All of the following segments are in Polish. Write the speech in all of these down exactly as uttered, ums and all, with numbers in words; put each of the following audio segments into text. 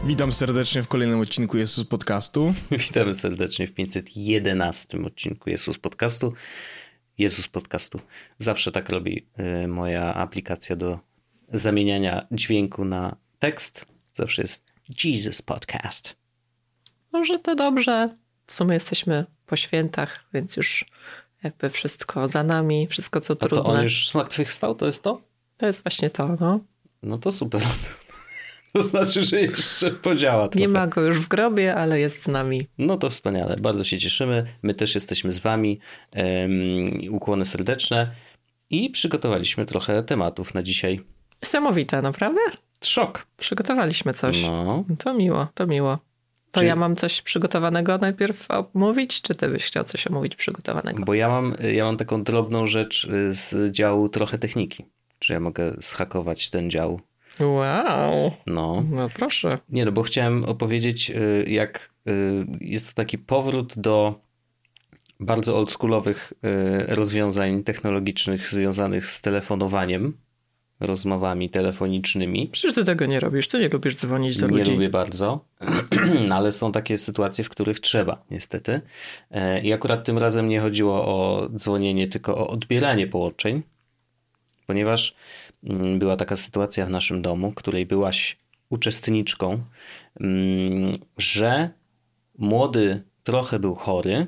Witam serdecznie w kolejnym odcinku Jesus Podcastu. Witamy serdecznie w pięćset jedenastym odcinku Jesus Podcastu. Jesus Podcastu. Zawsze tak robi y, moja aplikacja do zamieniania dźwięku na tekst. Zawsze jest Jesus Podcast. Może to dobrze. W sumie jesteśmy po świętach, więc już jakby wszystko za nami, wszystko co trudne. A to on już zmartwychwstał? To jest to? To jest właśnie to, no. No to super. To znaczy, że jeszcze podziała trochę. Nie ma go już w grobie, ale jest z nami. No to wspaniale. Bardzo się cieszymy. My też jesteśmy z wami. Um, ukłony serdeczne. I przygotowaliśmy trochę tematów na dzisiaj. Niesamowite, naprawdę? Szok. Przygotowaliśmy coś. No. To miło, to miło. To Czy... ja mam coś przygotowanego najpierw omówić, czy ty byś chciał coś omówić przygotowanego? Bo ja mam, ja mam taką drobną rzecz z działu trochę techniki. Czy ja mogę zhakować ten dział? Wow. No. No proszę. Nie, no bo chciałem opowiedzieć, jak jest to taki powrót do bardzo oldschoolowych rozwiązań technologicznych związanych z telefonowaniem, rozmowami telefonicznymi. Przecież ty tego nie robisz, ty nie lubisz dzwonić do nie ludzi. Nie lubię bardzo, ale są takie sytuacje, w których trzeba, niestety. I akurat tym razem nie chodziło o dzwonienie, tylko o odbieranie połączeń, ponieważ była taka sytuacja w naszym domu, której byłaś uczestniczką, że młody trochę był chory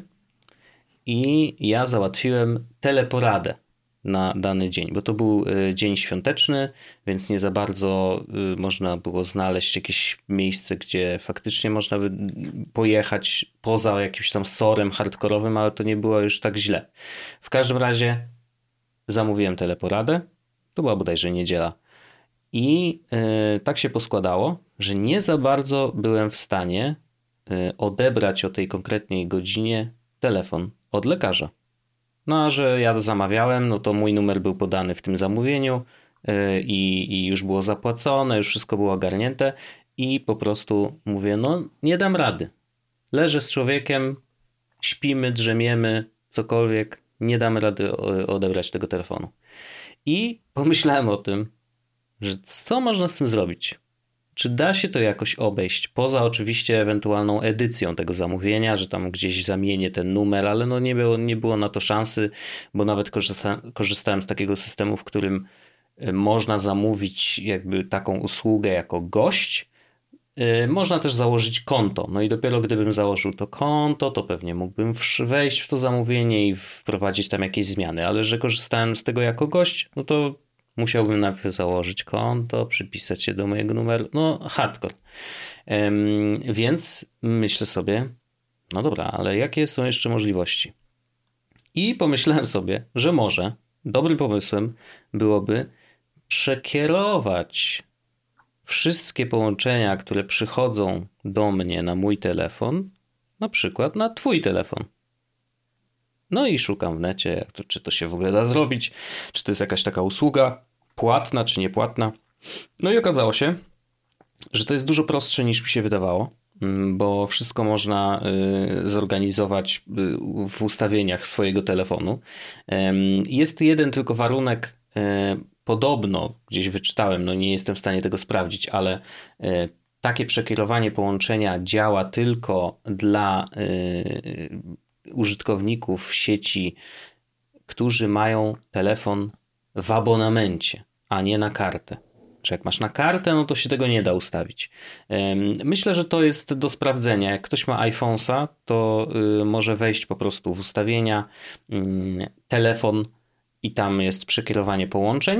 i ja załatwiłem teleporadę na dany dzień, bo to był dzień świąteczny, więc nie za bardzo można było znaleźć jakieś miejsce, gdzie faktycznie można by pojechać poza jakimś tam sorem hardkorowym, ale to nie było już tak źle. W każdym razie zamówiłem teleporadę. To była bodajże niedziela. I y, tak się poskładało, że nie za bardzo byłem w stanie y, odebrać o tej konkretnej godzinie telefon od lekarza. No a że ja zamawiałem, no to mój numer był podany w tym zamówieniu y, i już było zapłacone, już wszystko było ogarnięte i po prostu mówię, no nie dam rady. Leżę z człowiekiem, śpimy, drzemiemy, cokolwiek, nie dam rady odebrać tego telefonu. I pomyślałem o tym, że co można z tym zrobić? Czy da się to jakoś obejść? Poza oczywiście ewentualną edycją tego zamówienia, że tam gdzieś zamienię ten numer, ale no nie było, nie było na to szansy, bo nawet korzysta, korzystałem z takiego systemu, w którym można zamówić jakby taką usługę jako gość. Można też założyć konto. No i dopiero gdybym założył to konto, to pewnie mógłbym wejść w to zamówienie i wprowadzić tam jakieś zmiany. Ale że korzystałem z tego jako gość, no to musiałbym najpierw założyć konto, przypisać się do mojego numeru. No hardcore. Um, więc myślę sobie, no dobra, ale jakie są jeszcze możliwości? I pomyślałem sobie, że może dobrym pomysłem byłoby przekierować wszystkie połączenia, które przychodzą do mnie na mój telefon, na przykład na twój telefon. No i szukam w necie, jak to, czy to się w ogóle da zrobić, czy to jest jakaś taka usługa płatna, czy niepłatna. No i okazało się, że to jest dużo prostsze niż mi się wydawało, bo wszystko można zorganizować w ustawieniach swojego telefonu. Jest jeden tylko warunek. Podobno, gdzieś wyczytałem, no nie jestem w stanie tego sprawdzić, ale y, takie przekierowanie połączenia działa tylko dla y, użytkowników sieci, którzy mają telefon w abonamencie, a nie na kartę. Czy jak masz na kartę, no to się tego nie da ustawić. Y, myślę, że to jest do sprawdzenia. Jak ktoś ma iPhone'a, to y, może wejść po prostu w ustawienia, y, telefon, i tam jest przekierowanie połączeń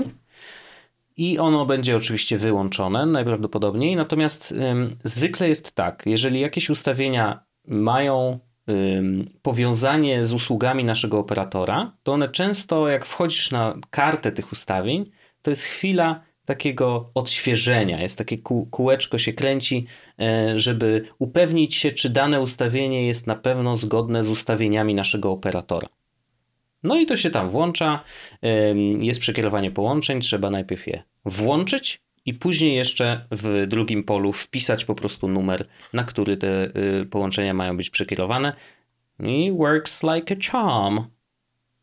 i ono będzie oczywiście wyłączone najprawdopodobniej, natomiast ym, zwykle jest tak, jeżeli jakieś ustawienia mają ym, powiązanie z usługami naszego operatora, to one często jak wchodzisz na kartę tych ustawień, to jest chwila takiego odświeżenia, jest takie kół, kółeczko się kręci, yy, żeby upewnić się, czy dane ustawienie jest na pewno zgodne z ustawieniami naszego operatora. No i to się tam włącza, jest przekierowanie połączeń, trzeba najpierw je włączyć i później jeszcze w drugim polu wpisać po prostu numer, na który te połączenia mają być przekierowane. I works like a charm.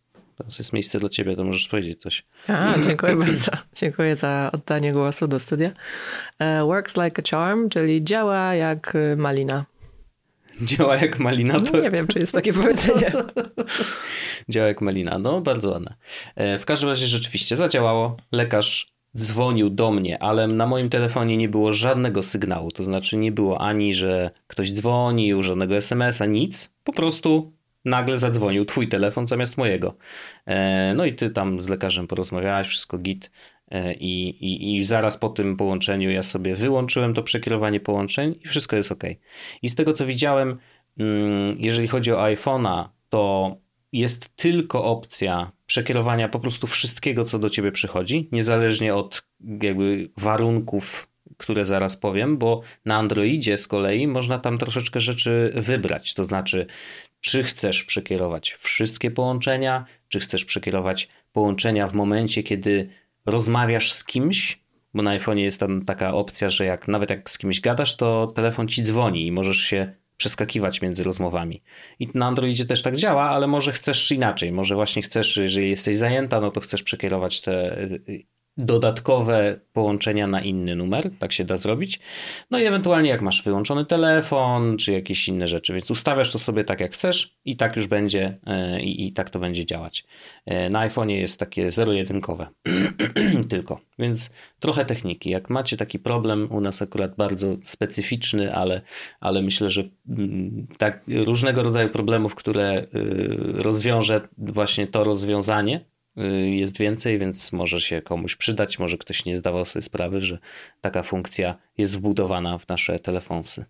teraz jest miejsce dla ciebie, to możesz powiedzieć coś. A, dziękuję bardzo. Dziękuję za oddanie głosu do studia. Uh, works like a charm, czyli działa jak malina. Działa jak malina? To... No, nie wiem, czy jest takie powiedzenie. Działa jak malina, no bardzo ładne. W każdym razie rzeczywiście zadziałało. Lekarz dzwonił do mnie, ale na moim telefonie nie było żadnego sygnału. To znaczy nie było ani, że ktoś dzwonił, żadnego es em es a, nic. Po prostu nagle zadzwonił twój telefon zamiast mojego. No i ty tam z lekarzem porozmawiałaś, wszystko git. I, i, I zaraz po tym połączeniu ja sobie wyłączyłem to przekierowanie połączeń i wszystko jest ok. I z tego co widziałem, jeżeli chodzi o iPhone'a, to jest tylko opcja przekierowania po prostu wszystkiego, co do ciebie przychodzi, niezależnie od jakby warunków, które zaraz powiem, bo na Androidzie z kolei można tam troszeczkę rzeczy wybrać. To znaczy, czy chcesz przekierować wszystkie połączenia, czy chcesz przekierować połączenia w momencie, kiedy rozmawiasz z kimś, bo na iPhone'ie jest tam taka opcja, że jak nawet jak z kimś gadasz, to telefon ci dzwoni i możesz się przeskakiwać między rozmowami. I na Androidzie też tak działa, ale może chcesz inaczej. Może właśnie chcesz, jeżeli jesteś zajęta, no to chcesz przekierować te dodatkowe połączenia na inny numer, tak się da zrobić. No i ewentualnie jak masz wyłączony telefon, czy jakieś inne rzeczy, więc ustawiasz to sobie tak jak chcesz i tak już będzie i, i tak to będzie działać. Na iPhone'ie jest takie zero-jedynkowe tylko, więc trochę techniki. Jak macie taki problem, u nas akurat bardzo specyficzny, ale, ale myślę, że tak różnego rodzaju problemów, które rozwiąże właśnie to rozwiązanie, jest więcej, więc może się komuś przydać, może ktoś nie zdawał sobie sprawy, że taka funkcja jest wbudowana w nasze telefonsy.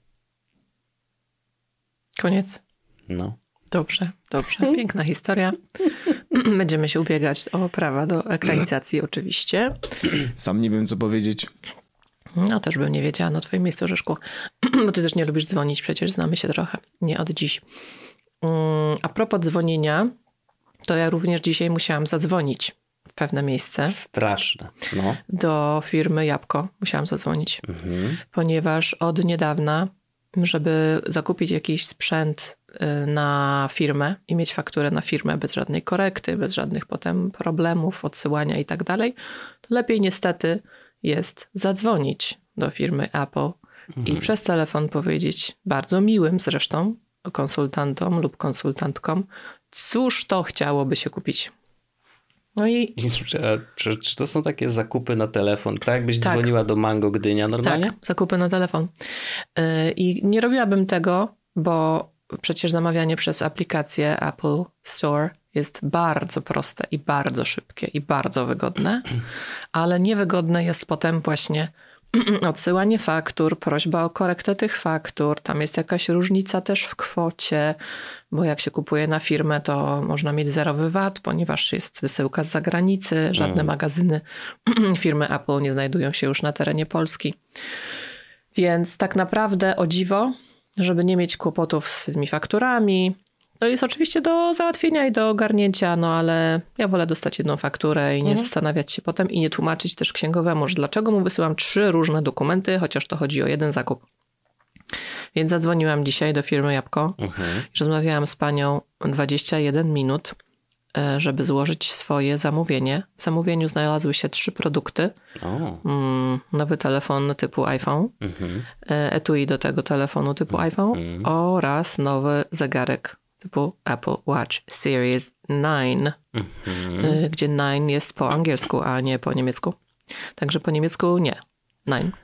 Koniec. No. Dobrze, dobrze. Piękna historia. Będziemy się ubiegać o prawa do ekranizacji oczywiście. Sam nie wiem, co powiedzieć. No też bym nie wiedziała na twoim miejscu, Rzeszku. Bo ty też nie lubisz dzwonić, przecież znamy się trochę. Nie od dziś. A propos dzwonienia, to ja również dzisiaj musiałam zadzwonić w pewne miejsce. Straszne, no. Do firmy Jabłko musiałam zadzwonić, mhm. ponieważ od niedawna, żeby zakupić jakiś sprzęt na firmę i mieć fakturę na firmę bez żadnej korekty, bez żadnych potem problemów, odsyłania i tak dalej, to lepiej niestety jest zadzwonić do firmy Apple mhm. i przez telefon powiedzieć, bardzo miłym zresztą, konsultantom lub konsultantkom, cóż to chciałoby się kupić. No i... Czy, czy to są takie zakupy na telefon? Tak jakbyś tak. dzwoniła do Mango Gdynia normalnie? Tak, zakupy na telefon. I nie robiłabym tego, bo przecież zamawianie przez aplikację Apple Store jest bardzo proste i bardzo szybkie i bardzo wygodne, ale niewygodne jest potem właśnie odsyłanie faktur, prośba o korektę tych faktur, tam jest jakaś różnica też w kwocie, bo jak się kupuje na firmę, to można mieć zerowy V A T, ponieważ jest wysyłka z zagranicy, żadne mm. magazyny firmy Apple nie znajdują się już na terenie Polski. Więc tak naprawdę o dziwo, żeby nie mieć kłopotów z tymi fakturami, to jest oczywiście do załatwienia i do ogarnięcia, no ale ja wolę dostać jedną fakturę i nie mhm. zastanawiać się potem i nie tłumaczyć też księgowemu, że dlaczego mu wysyłam trzy różne dokumenty, chociaż to chodzi o jeden zakup. Więc zadzwoniłam dzisiaj do firmy Jabłko mhm. i rozmawiałam z panią dwadzieścia jeden minut, żeby złożyć swoje zamówienie. W zamówieniu znalazły się trzy produkty. O. Nowy telefon typu iPhone, mhm. etui do tego telefonu typu mhm. iPhone oraz nowy zegarek typu Apple Watch Series dziewięć, mhm. gdzie dziewięć jest po angielsku, a nie po niemiecku. Także po niemiecku nie. dziewięć.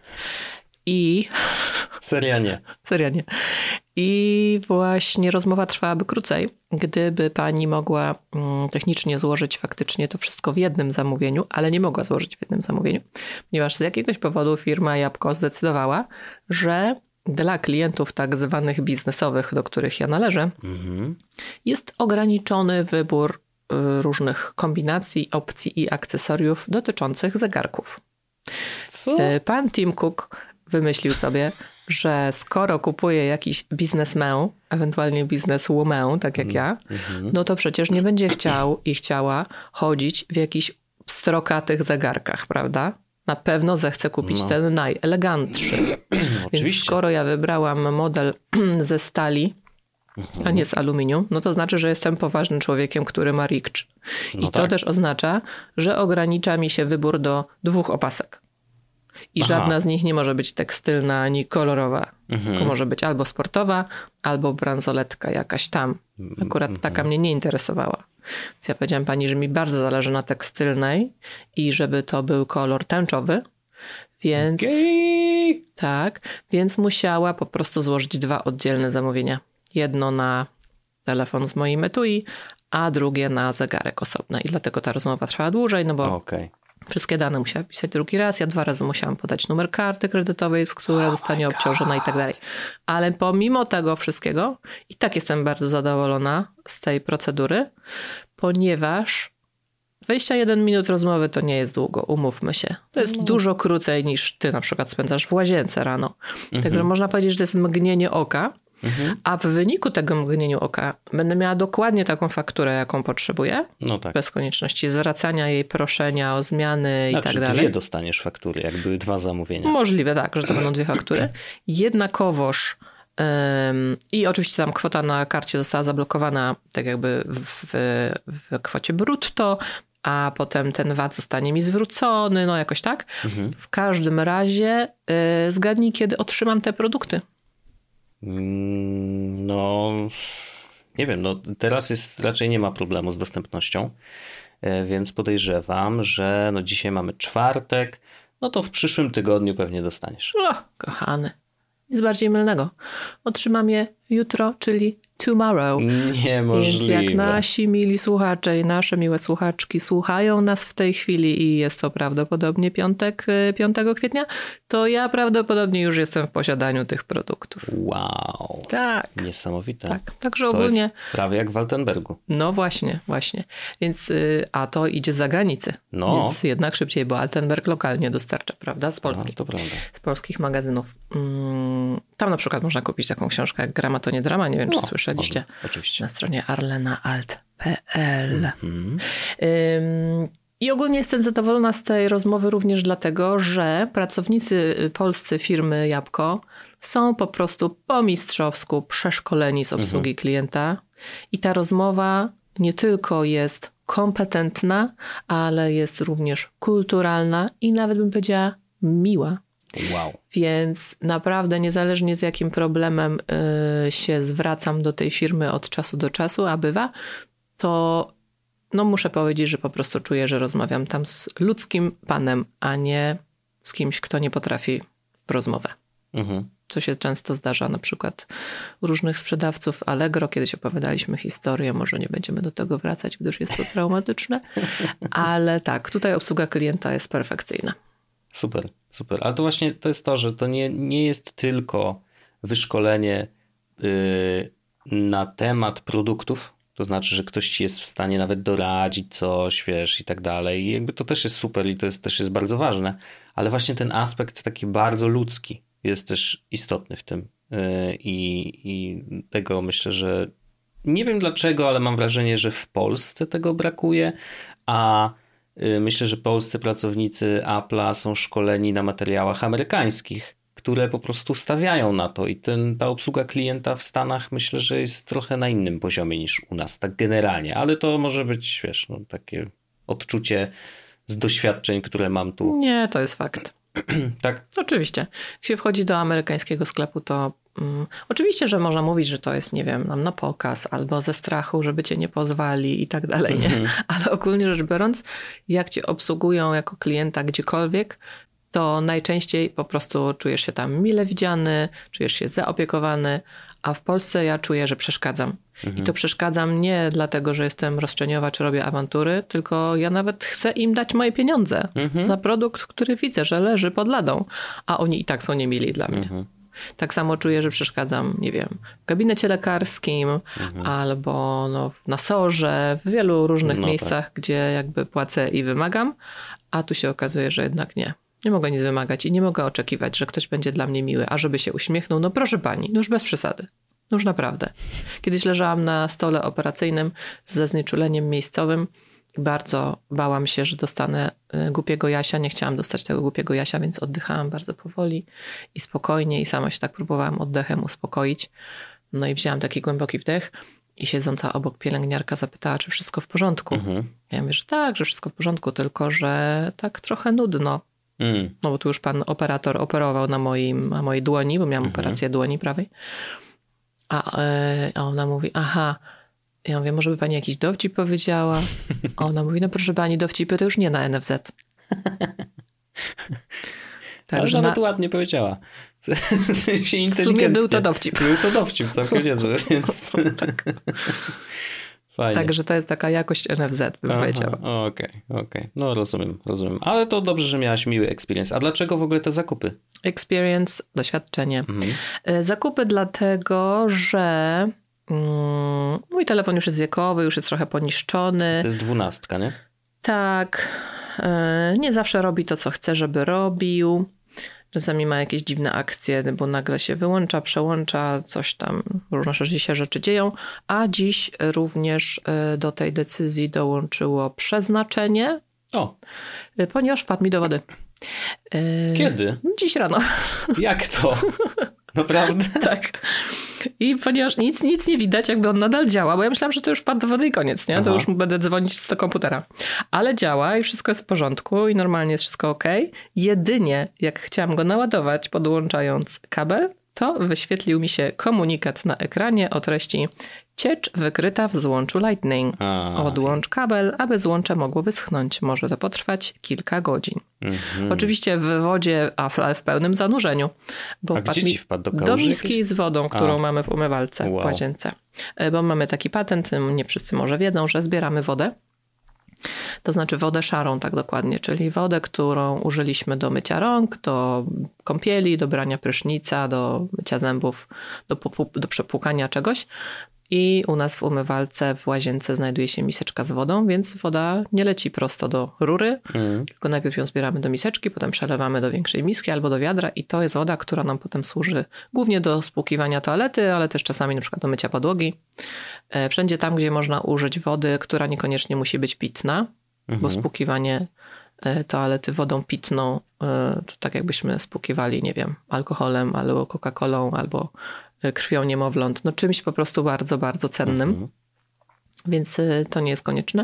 I... Seria nie. Seria nie. I właśnie rozmowa trwałaby krócej, gdyby pani mogła technicznie złożyć faktycznie to wszystko w jednym zamówieniu, ale nie mogła złożyć w jednym zamówieniu, ponieważ z jakiegoś powodu firma Jabłko zdecydowała, że dla klientów tak zwanych biznesowych, do których ja należę, mhm. jest ograniczony wybór różnych kombinacji, opcji i akcesoriów dotyczących zegarków. Co? Pan Tim Cook wymyślił sobie, że skoro kupuje jakiś biznesmen, ewentualnie bizneswoman, tak jak ja, mhm. no to przecież nie będzie chciał i chciała chodzić w jakichś pstrokatych zegarkach, prawda? Na pewno zechce kupić no. ten najelegantszy. Więc skoro ja wybrałam model ze stali, a nie z aluminium, no to znaczy, że jestem poważnym człowiekiem, który ma rikcz. I No to tak. też oznacza, że ogranicza mi się wybór do dwóch opasek. I Aha. żadna z nich nie może być tekstylna ani kolorowa. Mhm. To może być albo sportowa, albo bransoletka jakaś tam. Akurat Mhm. taka mnie nie interesowała. Więc ja powiedziałam pani, że mi bardzo zależy na tekstylnej i żeby to był kolor tęczowy. Więc Gej! tak, więc musiała po prostu złożyć dwa oddzielne zamówienia. Jedno na telefon z moim etui, a drugie na zegarek osobny. I dlatego ta rozmowa trwała dłużej, no bo Okej. wszystkie dane musiała pisać drugi raz. Ja dwa razy musiałam podać numer karty kredytowej, z która zostanie obciążona i tak dalej. Ale pomimo tego wszystkiego i tak jestem bardzo zadowolona z tej procedury, ponieważ dwadzieścia jeden minut rozmowy to nie jest długo, umówmy się. To jest No. dużo krócej niż ty na przykład spędzasz w łazience rano. Mhm. Także można powiedzieć, że to jest mgnienie oka, Mhm. a w wyniku tego mgnienia oka będę miała dokładnie taką fakturę, jaką potrzebuję, No tak. bez konieczności zwracania jej, proszenia o zmiany i Znaczy, tak dalej. dwie dostaniesz faktury, jak były dwa zamówienia. Możliwe, tak, że to będą dwie faktury. Jednakowoż ym, i oczywiście tam kwota na karcie została zablokowana tak jakby w, w kwocie brutto, a potem ten V A T zostanie mi zwrócony, no jakoś tak. Mhm. W każdym razie y, zgadnij, kiedy otrzymam te produkty. Mm, No, nie wiem, no teraz jest, raczej nie ma problemu z dostępnością, e, więc podejrzewam, że no dzisiaj mamy czwartek, no to w przyszłym tygodniu pewnie dostaniesz. O, kochany, nic bardziej mylnego. Otrzymam je jutro, czyli tomorrow. Niemożliwe. Więc jak nasi mili słuchacze i nasze miłe słuchaczki słuchają nas w tej chwili i jest to prawdopodobnie piątek, piątego kwietnia, to ja prawdopodobnie już jestem w posiadaniu tych produktów. Wow, Tak, niesamowite. tak. Także To ogólnie, jest prawie jak w Waltenbergu. no właśnie, właśnie. Więc, y, a to idzie z zagranicy. No. Więc jednak szybciej, bo Altenberg lokalnie dostarcza, prawda? Z Polski. No, to prawda. Z polskich magazynów. Mm, tam na przykład można kupić taką książkę jak Grama to nie drama. Nie wiem, czy No, słyszeliście. można, oczywiście. Na stronie arlena alt kropka p l. Mhm. Ym, I ogólnie jestem zadowolona z tej rozmowy również dlatego, że pracownicy polscy firmy Jabłko są po prostu po mistrzowsku przeszkoleni z obsługi klienta i ta rozmowa nie tylko jest kompetentna, ale jest również kulturalna i nawet bym powiedziała miła. Wow. Więc naprawdę niezależnie z jakim problemem y, się zwracam do tej firmy od czasu do czasu, a bywa, to no muszę powiedzieć, że po prostu czuję, że rozmawiam tam z ludzkim panem, a nie z kimś, kto nie potrafi w rozmowę. Mhm. Co się często zdarza na przykład u różnych sprzedawców Allegro. Kiedyś opowiadaliśmy historię, może nie będziemy do tego wracać, gdyż jest to traumatyczne, ale tak, tutaj obsługa klienta jest perfekcyjna. Super, super. Ale to właśnie to jest to, że to nie, nie jest tylko wyszkolenie yy, na temat produktów, to znaczy, że ktoś ci jest w stanie nawet doradzić coś, wiesz, i tak dalej. I jakby to też jest super i to jest, też jest bardzo ważne, ale właśnie ten aspekt taki bardzo ludzki jest też istotny w tym. Yy, i, I tego myślę, że nie wiem dlaczego, ale mam wrażenie, że w Polsce tego brakuje, a myślę, że polscy pracownicy Apple'a są szkoleni na materiałach amerykańskich, które po prostu stawiają na to i ten, ta obsługa klienta w Stanach myślę, że jest trochę na innym poziomie niż u nas, tak generalnie, ale to może być, wiesz, no, takie odczucie z doświadczeń, które mam tu. Nie, to jest fakt. Tak? Oczywiście. Jak się wchodzi do amerykańskiego sklepu, to um, oczywiście, że można mówić, że to jest, nie wiem, nam na pokaz albo ze strachu, żeby cię nie pozwali i tak dalej, nie? Mm-hmm. Ale ogólnie rzecz biorąc, jak cię obsługują jako klienta gdziekolwiek, to najczęściej po prostu czujesz się tam mile widziany, czujesz się zaopiekowany, a w Polsce ja czuję, że przeszkadzam. Mhm. I to przeszkadzam nie dlatego, że jestem roszczeniowa czy robię awantury, tylko ja nawet chcę im dać moje pieniądze mhm. za produkt, który widzę, że leży pod ladą, a oni i tak są niemili dla mnie. Mhm. Tak samo czuję, że przeszkadzam, nie wiem, w gabinecie lekarskim mhm. albo no, na sorze, w wielu różnych no miejscach, tak. gdzie jakby płacę i wymagam, a tu się okazuje, że jednak nie. Nie mogę nic wymagać i nie mogę oczekiwać, że ktoś będzie dla mnie miły, a żeby się uśmiechnął. No proszę pani, no już bez przesady. No już naprawdę. Kiedyś leżałam na stole operacyjnym ze znieczuleniem miejscowym i bardzo bałam się, że dostanę głupiego Jasia. Nie chciałam dostać tego głupiego Jasia, więc oddychałam bardzo powoli i spokojnie i sama się tak próbowałam oddechem uspokoić. No i wzięłam taki głęboki wdech i siedząca obok pielęgniarka zapytała, czy wszystko w porządku. Mhm. Ja mówię, że tak, że wszystko w porządku, tylko że tak trochę nudno. Mm. No bo tu już pan operator operował na, moim, na mojej dłoni, bo miałam mhm. operację dłoni prawej. A, yy, a ona mówi, aha, ja mówię, może by pani jakiś dowcip powiedziała? A ona mówi, no proszę pani, dowcipy to już nie na N F Z. Tak, ale nawet na... ładnie powiedziała. W sensie w sumie był to dowcip. Był to dowcip, całkiem niezły, więc... tak. Fajnie. Także to jest taka jakość N F Z, bym Aha, powiedziała. Okej, okay, okej. Okay. No rozumiem, rozumiem. Ale to dobrze, że miałaś miły experience. A dlaczego w ogóle te zakupy? Experience, doświadczenie. Mhm. Zakupy dlatego, że mm, mój telefon już jest wiekowy, już jest trochę poniszczony. To jest dwunastka, nie? Tak. Nie zawsze robi to, co chce, żeby robił. Czasami ma jakieś dziwne akcje, bo nagle się wyłącza, przełącza, coś tam, różne się rzeczy dzieją. A dziś również do tej decyzji dołączyło przeznaczenie, o. ponieważ wpadł mi do wody. Kiedy? Dziś rano. Jak to? Naprawdę? Tak. I ponieważ nic, nic nie widać, jakby on nadal działa, bo ja myślałam, że to już wpadł do wody i koniec, nie? Aha. To już będę dzwonić z do komputera. Ale działa i wszystko jest w porządku i normalnie jest wszystko okej. Jedynie jak chciałam go naładować, podłączając kabel, to wyświetlił mi się komunikat na ekranie o treści ciecz wykryta w złączu Lightning. A. Odłącz kabel, aby złącze mogło wyschnąć. Może to potrwać kilka godzin. Mhm. Oczywiście w wodzie, ale w pełnym zanurzeniu. Bo A gdzie ci wpadł? Do, do miski z wodą, którą A. mamy w umywalce wow. w łazience. Bo mamy taki patent, nie wszyscy może wiedzą, że zbieramy wodę. To znaczy wodę szarą tak dokładnie, czyli wodę, którą użyliśmy do mycia rąk, do kąpieli, do brania prysznica, do mycia zębów, do, do przepłukania czegoś. I u nas w umywalce w łazience znajduje się miseczka z wodą, więc woda nie leci prosto do rury, mm. tylko najpierw ją zbieramy do miseczki, potem przelewamy do większej miski albo do wiadra i to jest woda, która nam potem służy głównie do spłukiwania toalety, ale też czasami na przykład do mycia podłogi. Wszędzie tam, gdzie można użyć wody, która niekoniecznie musi być pitna, mm-hmm. bo spłukiwanie toalety wodą pitną to tak jakbyśmy spłukiwali, nie wiem, alkoholem albo Coca-Colą albo krwią niemowląt, no czymś po prostu bardzo, bardzo cennym. Mhm. Więc to nie jest konieczne.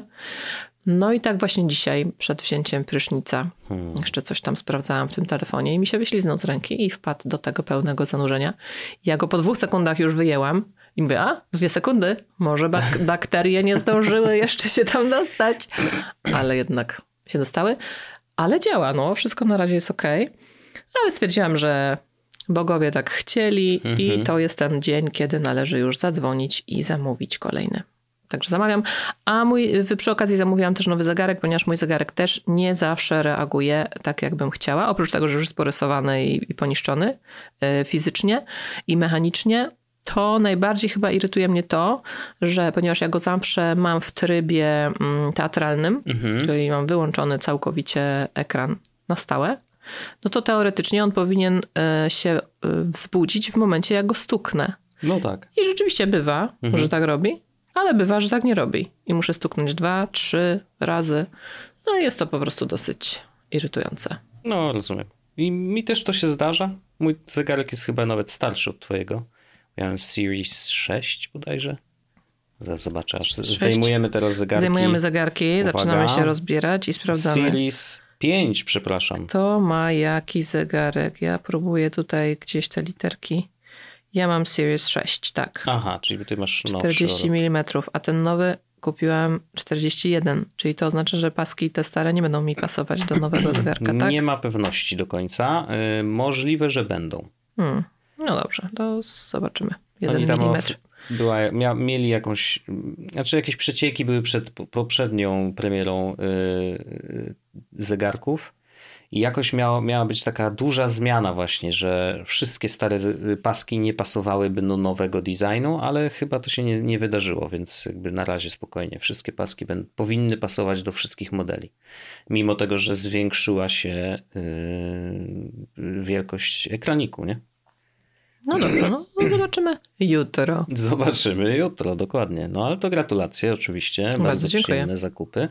No i tak właśnie dzisiaj przed wzięciem prysznica hmm. jeszcze coś tam sprawdzałam w tym telefonie i mi się wyśliznął z ręki i wpadł do tego pełnego zanurzenia. Ja go po dwóch sekundach już wyjęłam i mówię, a dwie sekundy, może bak- bakterie nie zdążyły jeszcze się tam dostać. Ale jednak się dostały. Ale działa, no wszystko na razie jest okej. Ale stwierdziłam, że bogowie tak chcieli mhm. i to jest ten dzień, kiedy należy już zadzwonić i zamówić kolejny. Także zamawiam. A mój, przy okazji zamówiłam też nowy zegarek, ponieważ mój zegarek też nie zawsze reaguje tak, jak bym chciała. Oprócz tego, że już jest porysowany i, i poniszczony yy, fizycznie i mechanicznie, to najbardziej chyba irytuje mnie to, że ponieważ ja go zawsze mam w trybie mm, teatralnym, mhm. czyli mam wyłączony całkowicie ekran na stałe, no to teoretycznie on powinien y, się y, wzbudzić w momencie, jak go stuknę. No tak. I rzeczywiście bywa, mhm. że tak robi, ale bywa, że tak nie robi. I muszę stuknąć dwa, trzy razy. No i jest to po prostu dosyć irytujące. No, rozumiem. I mi też to się zdarza. Mój zegarek jest chyba nawet starszy od twojego. Miałem Series sześć bodajże. Zaraz zobaczę, aż zdejmujemy teraz zegarki. Zdejmujemy zegarki, Uwaga. Zaczynamy się rozbierać i sprawdzamy. Series pięć, przepraszam. Kto ma jaki zegarek? Ja próbuję tutaj gdzieś te literki. Ja mam Series sześć, tak. Aha, czyli ty masz nowszy. czterdzieści milimetrów, a ten nowy kupiłam czterdzieści jeden, czyli to oznacza, że paski te stare nie będą mi pasować do nowego zegarka, tak? Nie ma pewności do końca. Yy, możliwe, że będą. Hmm. No dobrze, to zobaczymy. Jeden milimetr. Była, mia, mieli jakąś, znaczy jakieś przecieki były przed poprzednią premierą yy, zegarków i jakoś miało, miała być taka duża zmiana właśnie, że wszystkie stare paski nie pasowałyby do nowego designu, ale chyba to się nie, nie wydarzyło, więc jakby na razie spokojnie. Wszystkie paski będą, powinny pasować do wszystkich modeli. Mimo tego, że zwiększyła się yy, wielkość ekraniku, nie? No dobrze, no, no zobaczymy jutro. Zobaczymy jutro, dokładnie. No ale to gratulacje oczywiście. Bardzo, Bardzo przyjemne zakupy.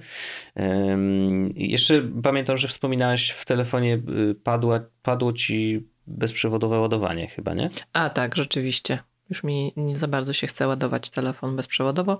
Um, jeszcze pamiętam, że wspominałaś w telefonie padło, padło ci bezprzewodowe ładowanie chyba, nie? A tak, rzeczywiście. Już mi nie za bardzo się chce ładować telefon bezprzewodowo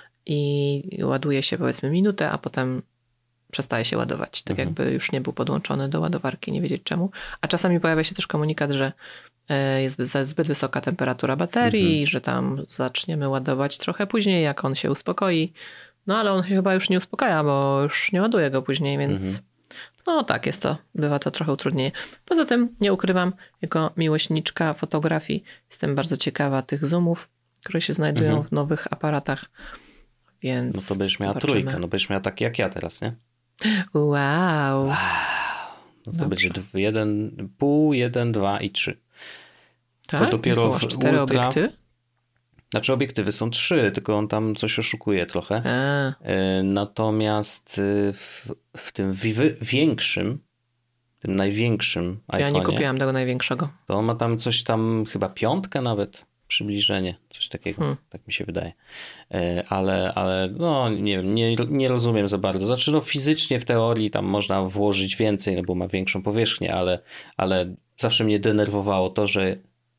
i ładuje się powiedzmy minutę, a potem przestaje się ładować. Tak mhm. jakby już nie był podłączony do ładowarki, nie wiedzieć czemu. A czasami pojawia się też komunikat, że jest zbyt wysoka temperatura baterii, mhm. że tam zaczniemy ładować trochę później, jak on się uspokoi. No ale on się chyba już nie uspokaja, bo już nie ładuje go później, więc mhm. no tak, jest to, bywa to trochę utrudnienie. Poza tym nie ukrywam, jako miłośniczka fotografii jestem bardzo ciekawa tych zoomów, które się znajdują mhm. w nowych aparatach, więc no to będziesz miała zobaczymy. trójkę, no będziesz miała takie jak ja teraz, nie? Wow. wow. No to Dobrze. będzie jeden, pół, jeden, dwa i trzy. Tak? Bo dopiero są aż cztery ultra... obiektywy? Znaczy obiektywy są trzy, tylko on tam coś oszukuje trochę. A. Natomiast w, w tym wi- większym, tym największym iPhone'ie... Ja nie kupiłam tego największego. To on ma tam coś tam, chyba piątkę nawet, przybliżenie, coś takiego, hmm. tak mi się wydaje. Ale, ale no nie wiem, nie, nie rozumiem za bardzo. Znaczy no fizycznie w teorii tam można włożyć więcej, no bo ma większą powierzchnię, ale, ale zawsze mnie denerwowało to, że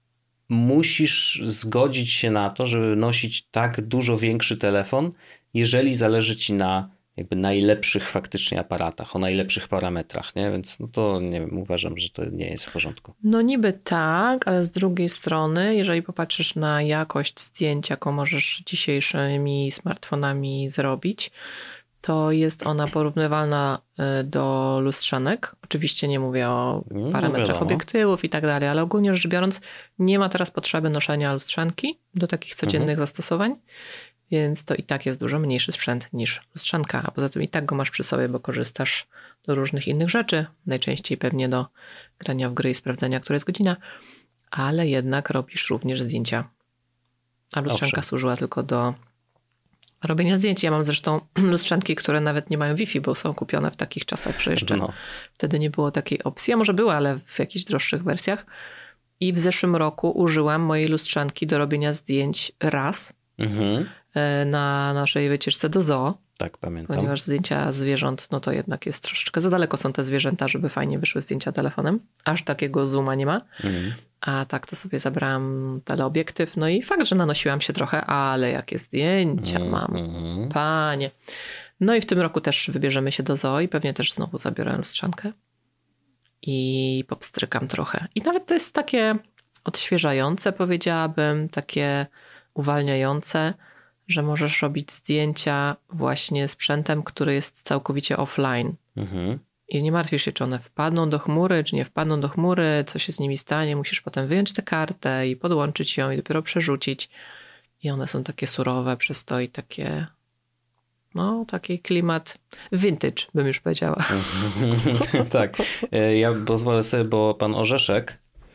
musisz zgodzić się na to, żeby nosić tak dużo większy telefon, jeżeli zależy ci na jakby najlepszych faktycznie aparatach, o najlepszych parametrach, nie? Więc no to nie wiem, uważam, że to nie jest w porządku. No niby tak, ale z drugiej strony, jeżeli popatrzysz na jakość zdjęć, jaką możesz dzisiejszymi smartfonami zrobić, to jest ona porównywalna do lustrzanek. Oczywiście nie mówię o parametrach no, obiektywów i tak dalej, ale ogólnie rzecz biorąc nie ma teraz potrzeby noszenia lustrzanki do takich codziennych mhm. zastosowań, więc to i tak jest dużo mniejszy sprzęt niż lustrzanka, a poza tym i tak go masz przy sobie, bo korzystasz do różnych innych rzeczy, najczęściej pewnie do grania w gry i sprawdzenia, która jest godzina, ale jednak robisz również zdjęcia. A lustrzanka Owszem. służyła tylko do robienia zdjęć. Ja mam zresztą lustrzanki, które nawet nie mają Wi-Fi, bo są kupione w takich czasach, że jeszcze no. wtedy nie było takiej opcji. A może była, ale w jakichś droższych wersjach. I w zeszłym roku użyłam mojej lustrzanki do robienia zdjęć raz mhm. na naszej wycieczce do zoo. Tak, pamiętam. Ponieważ zdjęcia zwierząt, no to jednak jest troszeczkę za daleko są te zwierzęta, żeby fajnie wyszły zdjęcia telefonem. Aż takiego zooma nie ma. Mhm. A tak to sobie zabrałam teleobiektyw. No i fakt, że nanosiłam się trochę, ale jakie zdjęcia mm, mam. Mm. Panie. No i w tym roku też wybierzemy się do zoo i pewnie też znowu zabiorę lustrzankę. I popstrykam trochę. I nawet to jest takie odświeżające, powiedziałabym, takie uwalniające, że możesz robić zdjęcia właśnie sprzętem, który jest całkowicie offline. Mhm. I nie martwisz się, czy one wpadną do chmury, czy nie wpadną do chmury, co się z nimi stanie. Musisz potem wyjąć tę kartę i podłączyć ją i dopiero przerzucić. I one są takie surowe przez to i takie... No, taki klimat vintage, bym już powiedziała. Tak. Ja pozwolę sobie, bo pan Orzeszek...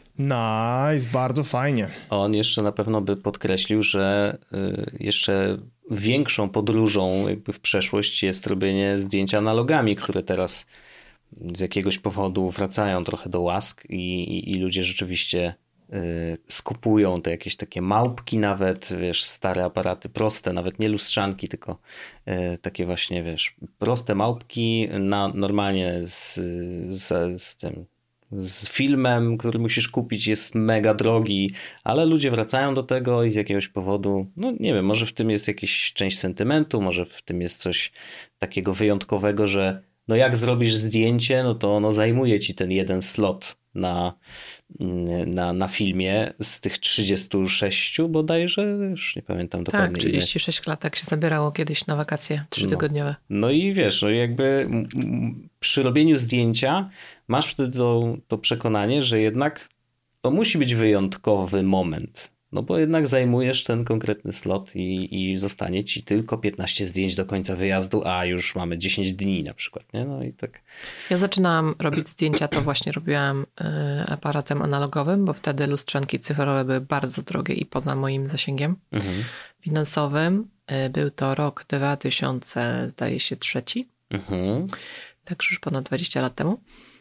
Nice, bardzo fajnie. On jeszcze na pewno by podkreślił, że jeszcze większą podróżą jakby w przeszłość jest robienie zdjęć analogami, które teraz z jakiegoś powodu wracają trochę do łask i, i, i ludzie rzeczywiście y, skupują te jakieś takie małpki nawet, wiesz, stare aparaty proste, nawet nie lustrzanki, tylko y, takie właśnie, wiesz, proste małpki na, normalnie z, z, z tym z filmem, który musisz kupić, jest mega drogi, ale ludzie wracają do tego i z jakiegoś powodu, no nie wiem, może w tym jest jakaś część sentymentu, może w tym jest coś takiego wyjątkowego, że no jak zrobisz zdjęcie, no to ono zajmuje ci ten jeden slot na, na, na filmie z tych trzydziestu sześciu bodajże, już nie pamiętam dokładnie. Tak, trzydzieści sześć klatek się zabierało kiedyś na wakacje trzytygodniowe. No, no i wiesz, no jakby m, m, przy robieniu zdjęcia masz wtedy to, to przekonanie, że jednak to musi być wyjątkowy moment. No bo jednak zajmujesz ten konkretny slot i, i zostanie ci tylko piętnaście zdjęć do końca wyjazdu, a już mamy dziesięć dni na przykład, nie? No i tak. Ja zaczynałam robić zdjęcia, to właśnie robiłam y, aparatem analogowym, bo wtedy lustrzanki cyfrowe były bardzo drogie i poza moim zasięgiem mhm. finansowym. Y, był to rok dwa tysiące, zdaje się, trzeci. Mhm. Także już ponad dwadzieścia lat temu.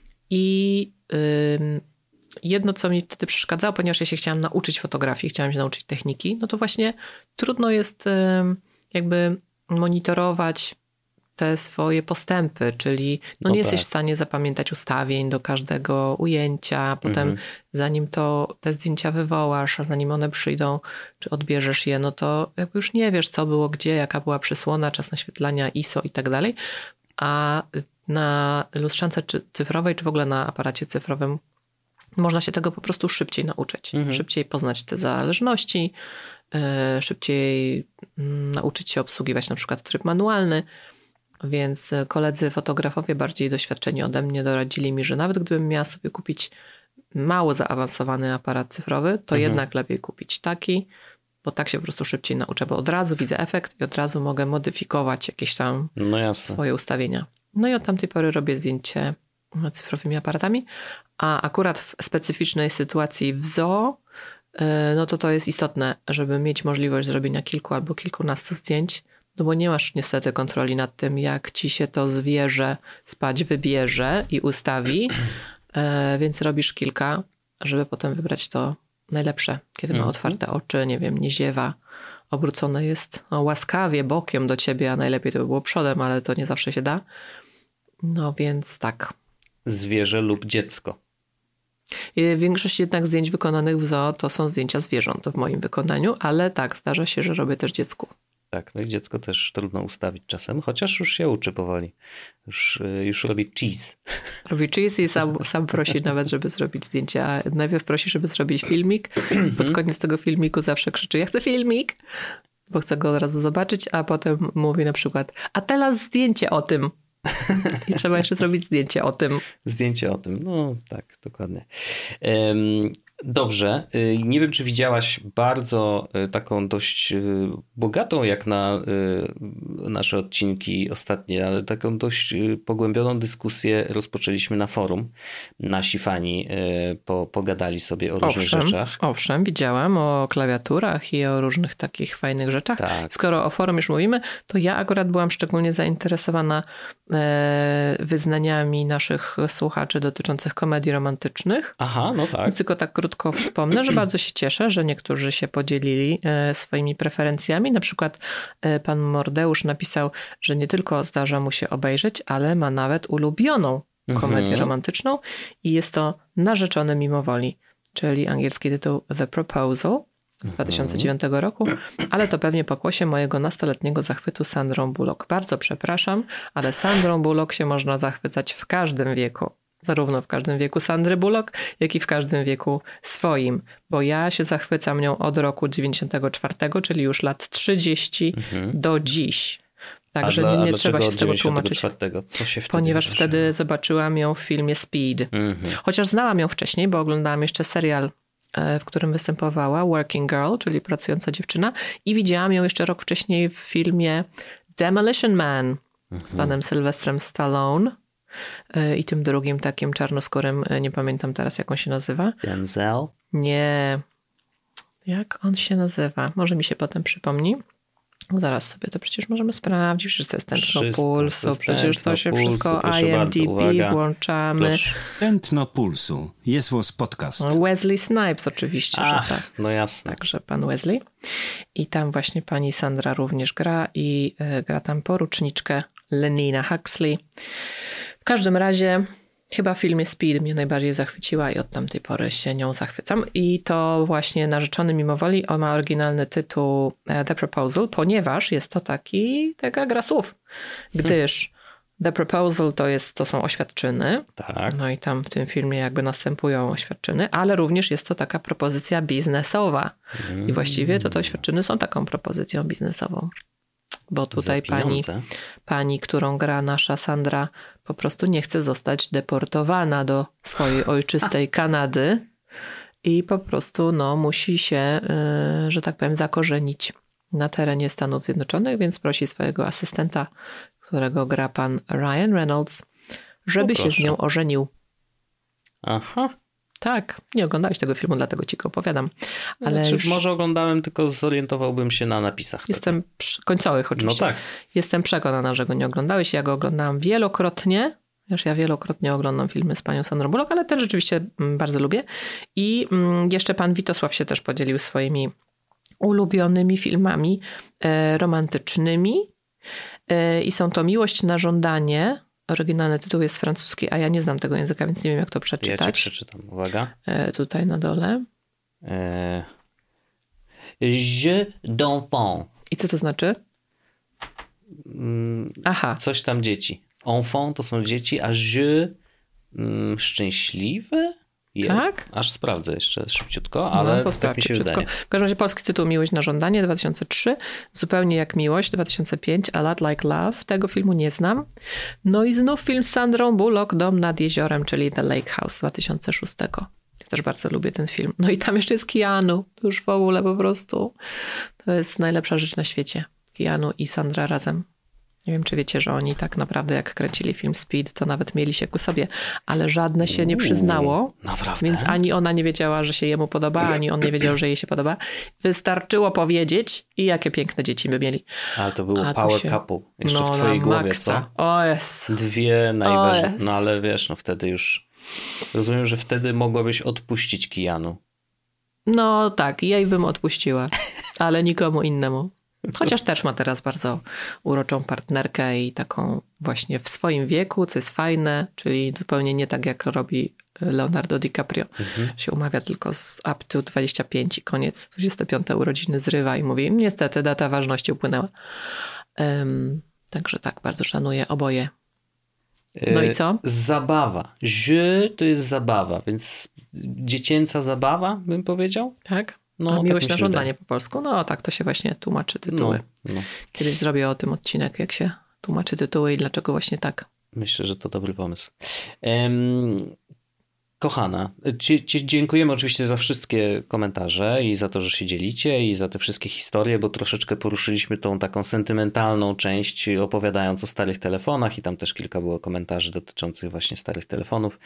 I y, jedno, co mi wtedy przeszkadzało, ponieważ ja się chciałam nauczyć fotografii, chciałam się nauczyć techniki, no to właśnie trudno jest jakby monitorować te swoje postępy, czyli no, No nie tak. jesteś w stanie zapamiętać ustawień do każdego ujęcia, potem Mhm. zanim to te zdjęcia wywołasz, a zanim one przyjdą, czy odbierzesz je, no to jakby już nie wiesz, co było gdzie, jaka była przysłona, czas naświetlania, I S O i tak dalej, a na lustrzance czy cyfrowej, czy w ogóle na aparacie cyfrowym można się tego po prostu szybciej nauczyć, Mhm. szybciej poznać te zależności, yy, szybciej yy, nauczyć się obsługiwać na przykład tryb manualny, więc koledzy fotografowie bardziej doświadczeni ode mnie doradzili mi, że nawet gdybym miała sobie kupić mało zaawansowany aparat cyfrowy, to Mhm. jednak lepiej kupić taki, bo tak się po prostu szybciej nauczę, bo od razu widzę efekt i od razu mogę modyfikować jakieś tam No jasne. swoje ustawienia. No i od tamtej pory robię zdjęcie cyfrowymi aparatami, a akurat w specyficznej sytuacji w zoo, no to to jest istotne, żeby mieć możliwość zrobienia kilku albo kilkunastu zdjęć, no bo nie masz niestety kontroli nad tym, jak ci się to zwierzę spać wybierze i ustawi, więc robisz kilka, żeby potem wybrać to najlepsze, kiedy ma Mhm. otwarte oczy, nie wiem, nie ziewa, obrócone jest no, łaskawie bokiem do ciebie, a najlepiej to by było przodem, ale to nie zawsze się da. No więc tak. Zwierzę lub dziecko. Większość jednak zdjęć wykonanych w zoo to są zdjęcia zwierząt w moim wykonaniu, ale tak, zdarza się, że robię też dziecku. Tak, no i dziecko też trudno ustawić czasem, chociaż już się uczy powoli. Już, już robi cheese. Robi cheese i sam, sam prosi nawet, żeby zrobić zdjęcia. Najpierw prosi, żeby zrobić filmik. Pod koniec tego filmiku zawsze krzyczy, ja chcę filmik, bo chcę go od razu zobaczyć, a potem mówi na przykład, a teraz zdjęcie o tym. I trzeba jeszcze zrobić zdjęcie o tym. Zdjęcie o tym, no tak, dokładnie. Um, Dobrze, nie wiem, czy widziałaś bardzo taką dość bogatą jak na nasze odcinki ostatnie, ale taką dość pogłębioną dyskusję rozpoczęliśmy na forum. Nasi fani po, pogadali sobie o różnych owszem, rzeczach. Owszem, widziałam o klawiaturach i o różnych takich fajnych rzeczach. Tak. Skoro o forum już mówimy, to ja akurat byłam szczególnie zainteresowana wyznaniami naszych słuchaczy dotyczących komedii romantycznych. Aha, no tak. Więc tylko tak krótko wspomnę, że bardzo się cieszę, że niektórzy się podzielili swoimi preferencjami. Na przykład pan Mordeusz napisał, że nie tylko zdarza mu się obejrzeć, ale ma nawet ulubioną komedię Mhm. romantyczną i jest to Narzeczony mimo woli, czyli angielski tytuł The Proposal z dwa tysiące dziewiątego roku, ale to pewnie pokłosie mojego nastoletniego zachwytu Sandrą Bullock. Bardzo przepraszam, ale Sandrą Bullock się można zachwycać w każdym wieku. Zarówno w każdym wieku Sandry Bullock, jak i w każdym wieku swoim. Bo ja się zachwycam nią od roku dziewięćdziesiątego czwartego, czyli już lat trzydzieści mhm. do dziś. Także dla, nie, nie trzeba się z tego tłumaczyć. Co się wtedy ponieważ wydarzyło? wtedy zobaczyłam ją w filmie Speed. Mhm. Chociaż znałam ją wcześniej, bo oglądałam jeszcze serial, w którym występowała, Working Girl, czyli pracująca dziewczyna. I widziałam ją jeszcze rok wcześniej w filmie Demolition Man mhm. z panem Sylwestrem Stallone. I tym drugim takim czarnoskórym, nie pamiętam teraz jak on się nazywa. Denzel? Nie. Jak on się nazywa? Może mi się potem przypomni. Zaraz sobie to przecież możemy sprawdzić. Przecież to jest tętno pulsu. Przecież to się pulsu, wszystko I M D B bardzo, włączamy. Proszę. Tętno pulsu. Jest was podcast. Wesley Snipes oczywiście, Ach, że tak. No jasne. Także pan Wesley. I tam właśnie pani Sandra również gra i y, gra tam poruczniczkę Lenina Huxley. W każdym razie chyba w filmie Speed mnie najbardziej zachwyciła i od tamtej pory się nią zachwycam. I to właśnie Narzeczony mimo woli, on ma oryginalny tytuł The Proposal, ponieważ jest to taki, taka gra słów. Gdyż The Proposal to, jest, to są oświadczyny. Tak. No i tam w tym filmie jakby następują oświadczyny, ale również jest to taka propozycja biznesowa. Mm. I właściwie to te oświadczyny są taką propozycją biznesową. Bo tutaj pani, pani, którą gra nasza Sandra, po prostu nie chce zostać deportowana do swojej ojczystej Kanady i po prostu no, musi się, yy, że tak powiem, zakorzenić na terenie Stanów Zjednoczonych, więc prosi swojego asystenta, którego gra pan Ryan Reynolds, żeby no się z nią ożenił. Aha. Tak, nie oglądałeś tego filmu, dlatego ci go opowiadam. Ale znaczy, już... Może oglądałem, tylko zorientowałbym się na napisach. Jestem przy... końcowych oczywiście. No tak. Jestem przekonana, że go nie oglądałeś. Ja go oglądałam wielokrotnie. Wiesz, ja wielokrotnie oglądam filmy z panią Sandrą Bullock, ale ten rzeczywiście bardzo lubię. I jeszcze pan Witosław się też podzielił swoimi ulubionymi filmami romantycznymi. I są to Miłość na żądanie. Oryginalny tytuł jest francuski, a ja nie znam tego języka, więc nie wiem, jak to przeczytać. Ja ci przeczytam. Uwaga. Tutaj na dole. E... Jeu d'enfant. I co to znaczy? Aha. Coś tam dzieci. Enfant to są dzieci, a jeu mm, szczęśliwe? Je. Tak? Aż sprawdzę jeszcze szybciutko, ale no, tak mi się szybciutko. wydaje. W każdym razie polski tytuł Miłość na żądanie dwa tysiące trzy, Zupełnie jak miłość dwa tysiące pięć, A Lot Like Love. Tego filmu nie znam. No i znów film z Sandrą Bullock, Dom nad jeziorem, czyli The Lake House dwa tysiące sześć. Ja też bardzo lubię ten film. No i tam jeszcze jest Keanu. To już w ogóle po prostu to jest najlepsza rzecz na świecie. Keanu i Sandra razem. Nie wiem, czy wiecie, że oni tak naprawdę jak kręcili film Speed, to nawet mieli się ku sobie, ale żadne się nie przyznało. Naprawdę? Więc ani ona nie wiedziała, że się jemu podoba, ani on nie wiedział, że jej się podoba. Wystarczyło powiedzieć i jakie piękne dzieci by mieli. Ale to było A to power się... couple. Jeszcze no, w twojej głowie, maksa. co? O jest. Dwie najważniejsze. yes. No ale wiesz, no wtedy już... Rozumiem, że wtedy mogłabyś odpuścić Keanu. No tak, jej bym odpuściła, ale nikomu innemu. Chociaż też ma teraz bardzo uroczą partnerkę i taką właśnie w swoim wieku, co jest fajne, czyli zupełnie nie tak jak robi Leonardo DiCaprio. Mhm. Się umawia tylko z up to dwadzieścia pięć i koniec. dwudzieste piąte urodziny zrywa i mówi, niestety data ważności upłynęła. Um, także tak, bardzo szanuję oboje. No i co? Zabawa. Jeu to jest zabawa, więc dziecięca zabawa, bym powiedział. Tak? No, A tak Miłość na żądanie wydaje. po polsku. No tak, to się właśnie tłumaczy tytuły. No, no. Kiedyś zrobię o tym odcinek, jak się tłumaczy tytuły i dlaczego właśnie tak. Myślę, że to dobry pomysł. Um, kochana, ci, ci dziękujemy oczywiście za wszystkie komentarze i za to, że się dzielicie i za te wszystkie historie, bo troszeczkę poruszyliśmy tą taką sentymentalną część, opowiadając o starych telefonach i tam też kilka było komentarzy dotyczących właśnie starych telefonów,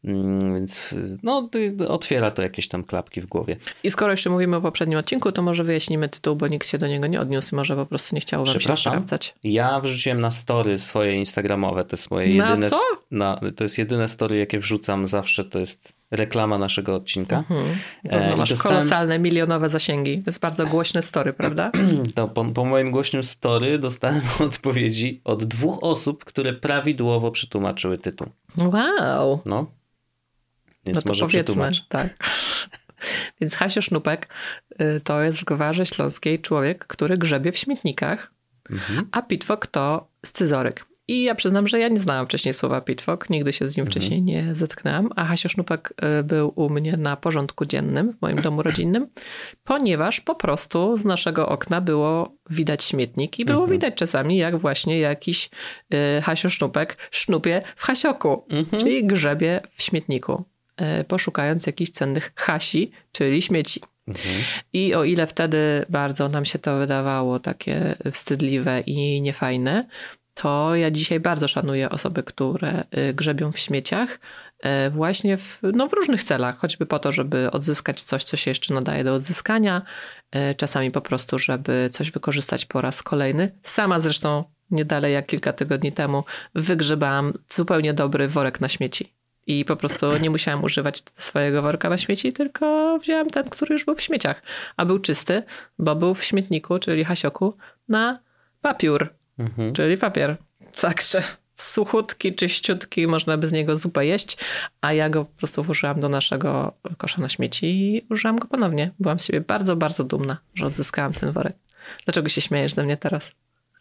więc no otwiera to jakieś tam klapki w głowie. I skoro jeszcze mówimy o poprzednim odcinku, to może wyjaśnimy tytuł, bo nikt się do niego nie odniósł, może po prostu nie chciało wam się sprawdzać. Ja wrzuciłem na story swoje instagramowe, to jest moje na jedyne... co? Na, to jest jedyne story, jakie wrzucam zawsze, to jest reklama naszego odcinka. Mhm. Pewno e, masz dostałem... kolosalne, milionowe zasięgi. To jest bardzo głośne story, prawda? No, po, po moim głośnym story dostałem odpowiedzi od dwóch osób, które prawidłowo przetłumaczyły tytuł. Wow. No. Więc no to może powiedzmy, przetłumacz. tak. Więc Hasio Sznupek to jest w Gwarze Śląskiej człowiek, który grzebie w śmietnikach, mhm. a pitwok to scyzoryk. I ja przyznam, że ja nie znałam wcześniej słowa pitwok, nigdy się z nim mhm. wcześniej nie zetknęłam, a Hasio Sznupek był u mnie na porządku dziennym w moim domu rodzinnym, ponieważ po prostu z naszego okna było widać śmietnik i było mhm. widać czasami, jak właśnie jakiś y, Hasio Sznupek sznupie w hasioku, mhm. czyli grzebie w śmietniku, y, poszukając jakichś cennych hasi, czyli śmieci. Mhm. I o ile wtedy bardzo nam się to wydawało takie wstydliwe i niefajne, to ja dzisiaj bardzo szanuję osoby, które grzebią w śmieciach właśnie w, no w różnych celach, choćby po to, żeby odzyskać coś, co się jeszcze nadaje do odzyskania, czasami po prostu, żeby coś wykorzystać po raz kolejny. Sama zresztą nie dalej jak kilka tygodni temu wygrzebałam zupełnie dobry worek na śmieci i po prostu nie musiałam używać swojego worka na śmieci, tylko wzięłam ten, który już był w śmieciach, a był czysty, bo był w śmietniku, czyli hasioku, na papiór. Mhm. Czyli papier. Także suchutki, czyściutki, można by z niego zupę jeść, a ja go po prostu włożyłam do naszego kosza na śmieci i użyłam go ponownie. Byłam z siebie bardzo, bardzo dumna, że odzyskałam ten worek. Dlaczego się śmiejesz ze mnie teraz?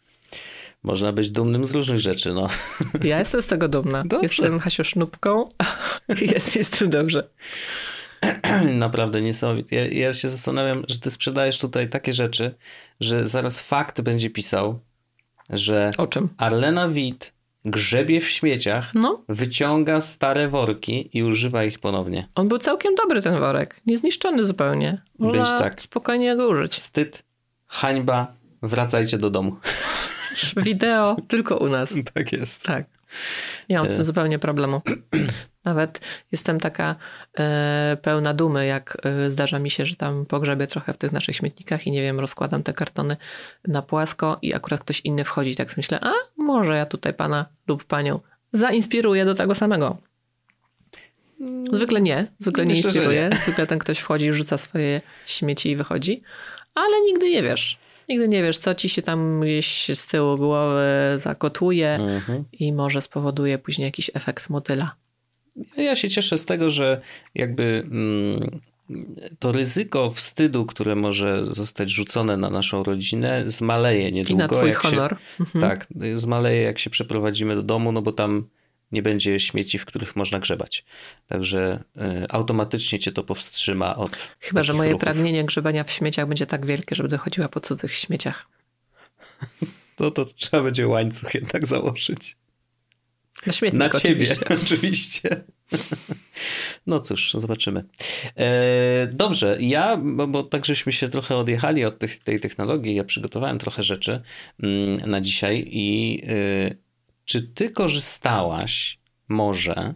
Można być dumnym z różnych rzeczy, no. Ja jestem z tego dumna. Dobrze. Jestem Hasio Sznupką i jest, jestem dobrze. Naprawdę niesamowite. Ja, ja się zastanawiam, że ty sprzedajesz tutaj takie rzeczy, że zaraz Fakt będzie pisał, że o czym? Arlena Witt grzebie w śmieciach, no. wyciąga stare worki i używa ich ponownie. On był całkiem dobry, ten worek. Niezniszczony zupełnie. Można tak. spokojnie go użyć. Wstyd, hańba, wracajcie do domu. Wideo tylko u nas. Tak jest. Tak. Nie mam z tym zupełnie problemu. Nawet jestem taka e, pełna dumy, jak e, zdarza mi się, że tam pogrzebię trochę w tych naszych śmietnikach i nie wiem, rozkładam te kartony na płasko i akurat ktoś inny wchodzi. Tak sobie myślę, a może ja tutaj pana lub panią zainspiruję do tego samego. Zwykle nie. Zwykle nie Myślę, inspiruję. Nie. Zwykle ten ktoś wchodzi, rzuca swoje śmieci i wychodzi. Ale nigdy nie wiesz. Nigdy nie wiesz, co ci się tam gdzieś z tyłu głowy zakotuje mhm. i może spowoduje później jakiś efekt motyla. Ja się cieszę z tego, że jakby mm, to ryzyko wstydu, które może zostać rzucone na naszą rodzinę, zmaleje niedługo. I na twój jak honor. Się, mhm. Tak, zmaleje jak się przeprowadzimy do domu, no bo tam nie będzie śmieci, w których można grzebać. Także y, automatycznie cię to powstrzyma od Chyba, że moje ruchów. pragnienie grzebania w śmieciach będzie tak wielkie, żeby dochodziła po cudzych śmieciach. To, to trzeba będzie łańcuch jednak założyć. Na śmietnik Na ciebie, oczywiście. oczywiście. No cóż, zobaczymy. E, dobrze, ja, bo, bo tak żeśmy się trochę odjechali od tych, tej technologii, ja przygotowałem trochę rzeczy mm, na dzisiaj i y, czy ty korzystałaś może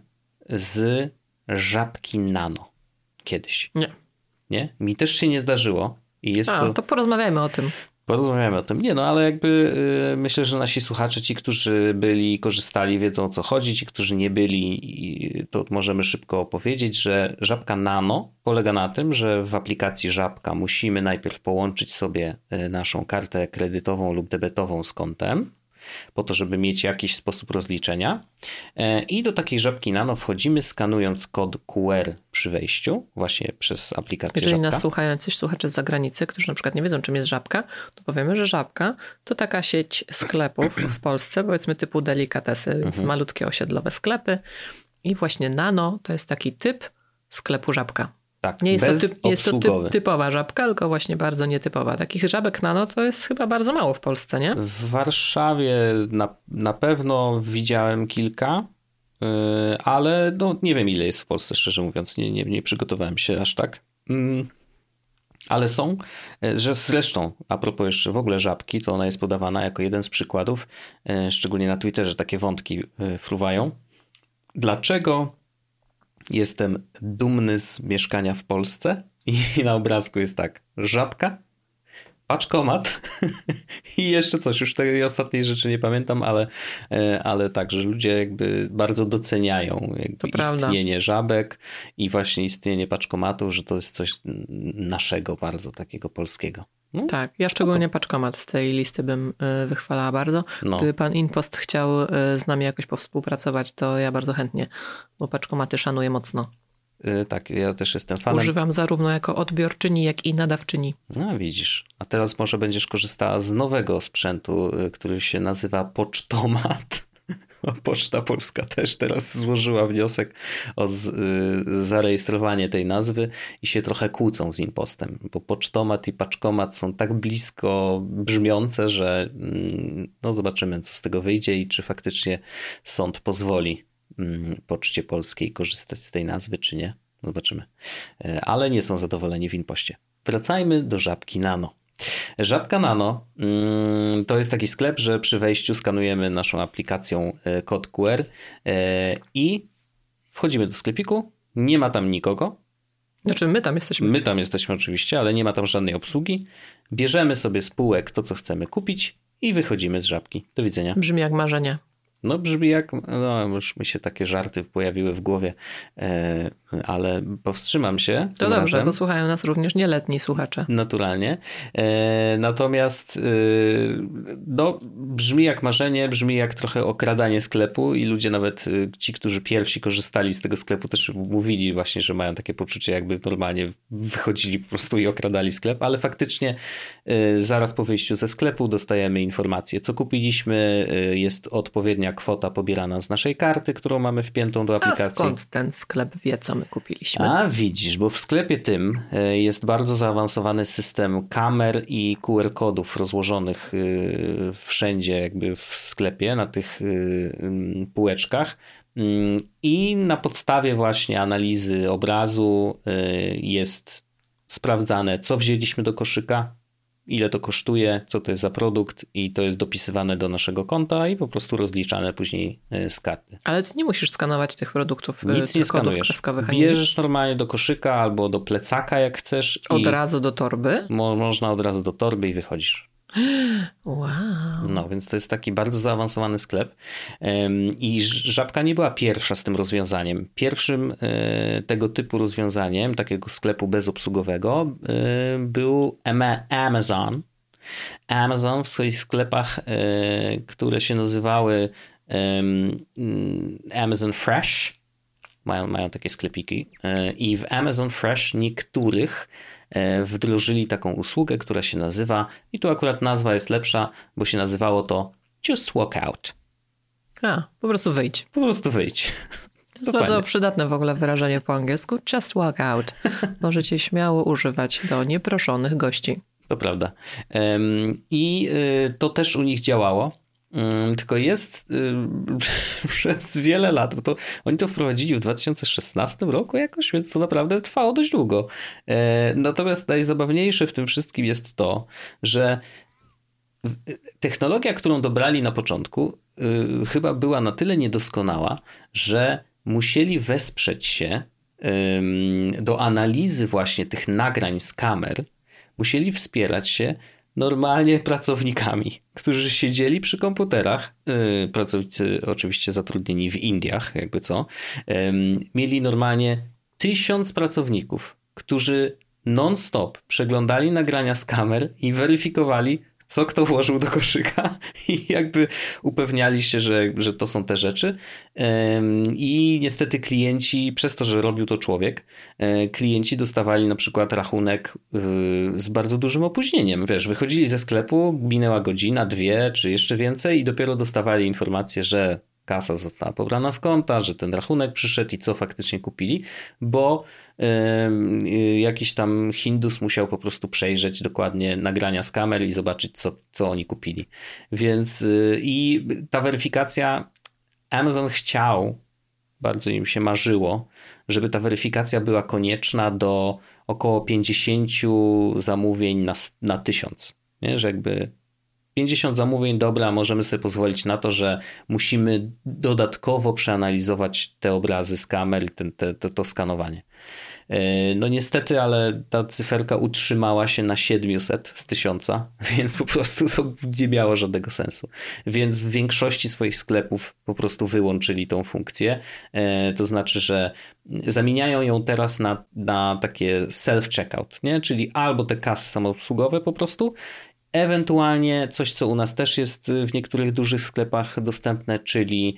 z żabki nano kiedyś? Nie. Nie? Mi też się nie zdarzyło. I jest A, to... to porozmawiajmy o tym. Porozmawiamy o tym. Nie, no ale jakby yy, myślę, że nasi słuchacze, ci, którzy byli, korzystali, wiedzą o co chodzi, ci, którzy nie byli, i to możemy szybko opowiedzieć, że Żabka Nano polega na tym, że w aplikacji Żabka musimy najpierw połączyć sobie naszą kartę kredytową lub debetową z kontem, po to, żeby mieć jakiś sposób rozliczenia. I do takiej Żabki Nano wchodzimy, skanując kod Q R przy wejściu, właśnie przez aplikację Jeżeli Żabka. nas słuchają jacyś słuchacze z zagranicy, którzy na przykład nie wiedzą, czym jest Żabka, to powiemy, że Żabka to taka sieć sklepów w Polsce, powiedzmy typu delikatesy, więc Mhm. malutkie osiedlowe sklepy. I właśnie Nano to jest taki typ sklepu Żabka. Tak, Nie jest to, typ, jest to typ, bezobsługowy. typowa Żabka, tylko właśnie bardzo nietypowa. Takich Żabek Nano to jest chyba bardzo mało w Polsce, nie? W Warszawie na, na pewno widziałem kilka, yy, ale no, nie wiem ile jest w Polsce, szczerze mówiąc. Nie, nie, nie przygotowałem się aż tak. Yy, ale są, yy, że zresztą a propos jeszcze w ogóle Żabki, to ona jest podawana jako jeden z przykładów, yy, szczególnie na Twitterze takie wątki yy, fruwają. Dlaczego jestem dumny z mieszkania w Polsce? I na obrazku jest tak, Żabka, paczkomat i jeszcze coś, już tej ostatniej rzeczy nie pamiętam, ale, ale tak, że ludzie jakby bardzo doceniają jakby istnienie żabek i właśnie istnienie paczkomatu, że to jest coś naszego bardzo takiego polskiego. No, tak, ja spoko. szczególnie paczkomat z tej listy bym wychwalała bardzo. No. Gdyby pan InPost chciał z nami jakoś powspółpracować, to ja bardzo chętnie, bo paczkomaty szanuję mocno. Tak, ja też jestem fanem. Używam zarówno jako odbiorczyni, jak i nadawczyni. No widzisz, a teraz może będziesz korzystała z nowego sprzętu, który się nazywa Pocztomat. Poczta Polska też teraz złożyła wniosek o z, y, zarejestrowanie tej nazwy i się trochę kłócą z InPostem, bo Pocztomat i Paczkomat są tak blisko brzmiące, że y, no zobaczymy, co z tego wyjdzie i czy faktycznie sąd pozwoli y, Poczcie Polskiej korzystać z tej nazwy, czy nie. Zobaczymy. Y, ale nie są zadowoleni w InPoście. Wracajmy do Żabki Nano. Żabka Nano to jest taki sklep, że przy wejściu skanujemy naszą aplikacją kod Q R i wchodzimy do sklepiku, nie ma tam nikogo. Znaczy my tam jesteśmy. My tam jesteśmy oczywiście, ale nie ma tam żadnej obsługi. Bierzemy sobie z półek to, co chcemy kupić i wychodzimy z Żabki. Do widzenia. Brzmi jak marzenie. No brzmi jak, no już mi się takie żarty pojawiły w głowie, e, ale powstrzymam się. To dobrze, razem. bo słuchają nas również nieletni słuchacze. Naturalnie. E, natomiast e, no, brzmi jak marzenie, brzmi jak trochę okradanie sklepu i ludzie nawet e, ci, którzy pierwsi korzystali z tego sklepu też mówili właśnie, że mają takie poczucie, jakby normalnie wychodzili po prostu i okradali sklep, ale faktycznie e, zaraz po wyjściu ze sklepu dostajemy informację, co kupiliśmy, e, jest odpowiednia kwota pobierana z naszej karty, którą mamy wpiętą do aplikacji. A skąd ten sklep wie, co my kupiliśmy? A widzisz, bo w sklepie tym jest bardzo zaawansowany system kamer i Q R kodów rozłożonych wszędzie jakby w sklepie, na tych półeczkach. I na podstawie właśnie analizy obrazu jest sprawdzane, co wzięliśmy do koszyka, ile to kosztuje, co to jest za produkt i to jest dopisywane do naszego konta i po prostu rozliczane później z karty. Ale ty nie musisz skanować tych produktów, Nic tych nie kodów skanujesz. kreskowych. Bierzesz normalnie do koszyka albo do plecaka jak chcesz. Od i razu do torby? Mo- można od razu do torby i wychodzisz. Wow. No, więc to jest taki bardzo zaawansowany sklep. Ym, I Żabka nie była pierwsza z tym rozwiązaniem. Pierwszym y, tego typu rozwiązaniem, takiego sklepu bezobsługowego y, był Amazon. Amazon w swoich sklepach, które się nazywały Amazon Fresh, mają, mają takie sklepiki i w Amazon Fresh niektórych wdrożyli taką usługę, która się nazywa, i tu akurat nazwa jest lepsza, bo się nazywało to Just Walk Out. A, po prostu wyjdź. Po prostu wyjdź. To jest bardzo przydatne w ogóle wyrażenie po angielsku. Just walk out. Możecie śmiało używać do nieproszonych gości. To prawda. I to też u nich działało. Tylko jest przez wiele lat, bo to oni to wprowadzili w dwa tysiące szesnastym roku jakoś, więc to naprawdę trwało dość długo. Natomiast najzabawniejsze w tym wszystkim jest to, że technologia, którą dobrali na początku, chyba była na tyle niedoskonała, że musieli wesprzeć się do analizy właśnie tych nagrań z kamer, musieli wspierać się normalnie pracownikami, którzy siedzieli przy komputerach, pracownicy oczywiście zatrudnieni w Indiach, jakby co, mieli normalnie tysiąc pracowników, którzy non-stop przeglądali nagrania z kamer i weryfikowali, co kto włożył do koszyka i jakby upewniali się, że, że to są te rzeczy. I niestety klienci, przez to, że robił to człowiek, klienci dostawali na przykład rachunek z bardzo dużym opóźnieniem. Wiesz, wychodzili ze sklepu, minęła godzina, dwie czy jeszcze więcej i dopiero dostawali informację, że kasa została pobrana z konta, że ten rachunek przyszedł i co faktycznie kupili, bo y, jakiś tam Hindus musiał po prostu przejrzeć dokładnie nagrania z kamer i zobaczyć, co, co oni kupili. Więc y, i ta weryfikacja, Amazon chciał, bardzo im się marzyło, żeby ta weryfikacja była konieczna do około pięćdziesięciu zamówień na, na tysiąc. Nie? Że jakby pięćdziesiąt zamówień, dobra, możemy sobie pozwolić na to, że musimy dodatkowo przeanalizować te obrazy z kamer i ten, te, te, to skanowanie. No niestety, ale ta cyferka utrzymała się na siedmiuset z tysiąca, więc po prostu to nie miało żadnego sensu. Więc w większości swoich sklepów po prostu wyłączyli tą funkcję. To znaczy, że zamieniają ją teraz na, na takie self-checkout, nie? Czyli albo te kasy samoobsługowe po prostu, ewentualnie coś, co u nas też jest w niektórych dużych sklepach dostępne, czyli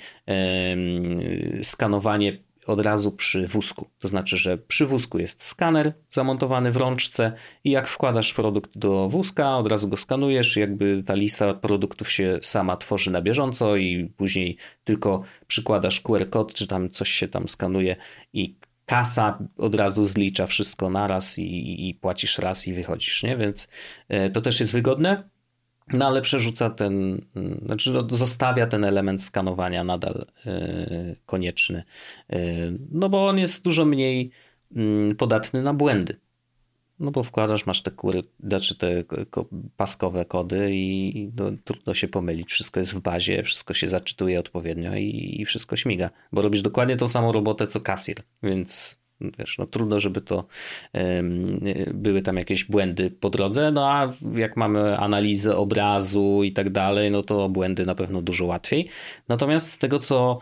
yy, skanowanie od razu przy wózku. To znaczy, że przy wózku jest skaner zamontowany w rączce i jak wkładasz produkt do wózka, od razu go skanujesz, jakby ta lista produktów się sama tworzy na bieżąco i później tylko przykładasz Q R kod, czy tam coś się tam skanuje i kasa od razu zlicza wszystko naraz i, i płacisz raz i wychodzisz, nie? Więc to też jest wygodne, no ale przerzuca ten, znaczy zostawia ten element skanowania nadal yy, konieczny, yy, no bo on jest dużo mniej yy, podatny na błędy. No bo wkładasz, masz te kury, znaczy te paskowe kody i no, trudno się pomylić. Wszystko jest w bazie, wszystko się zaczytuje odpowiednio i, i wszystko śmiga. Bo robisz dokładnie tą samą robotę co kasjer, więc wiesz, no trudno, żeby to um, były tam jakieś błędy po drodze. No a jak mamy analizę obrazu i tak dalej, no to błędy na pewno dużo łatwiej. Natomiast z tego, co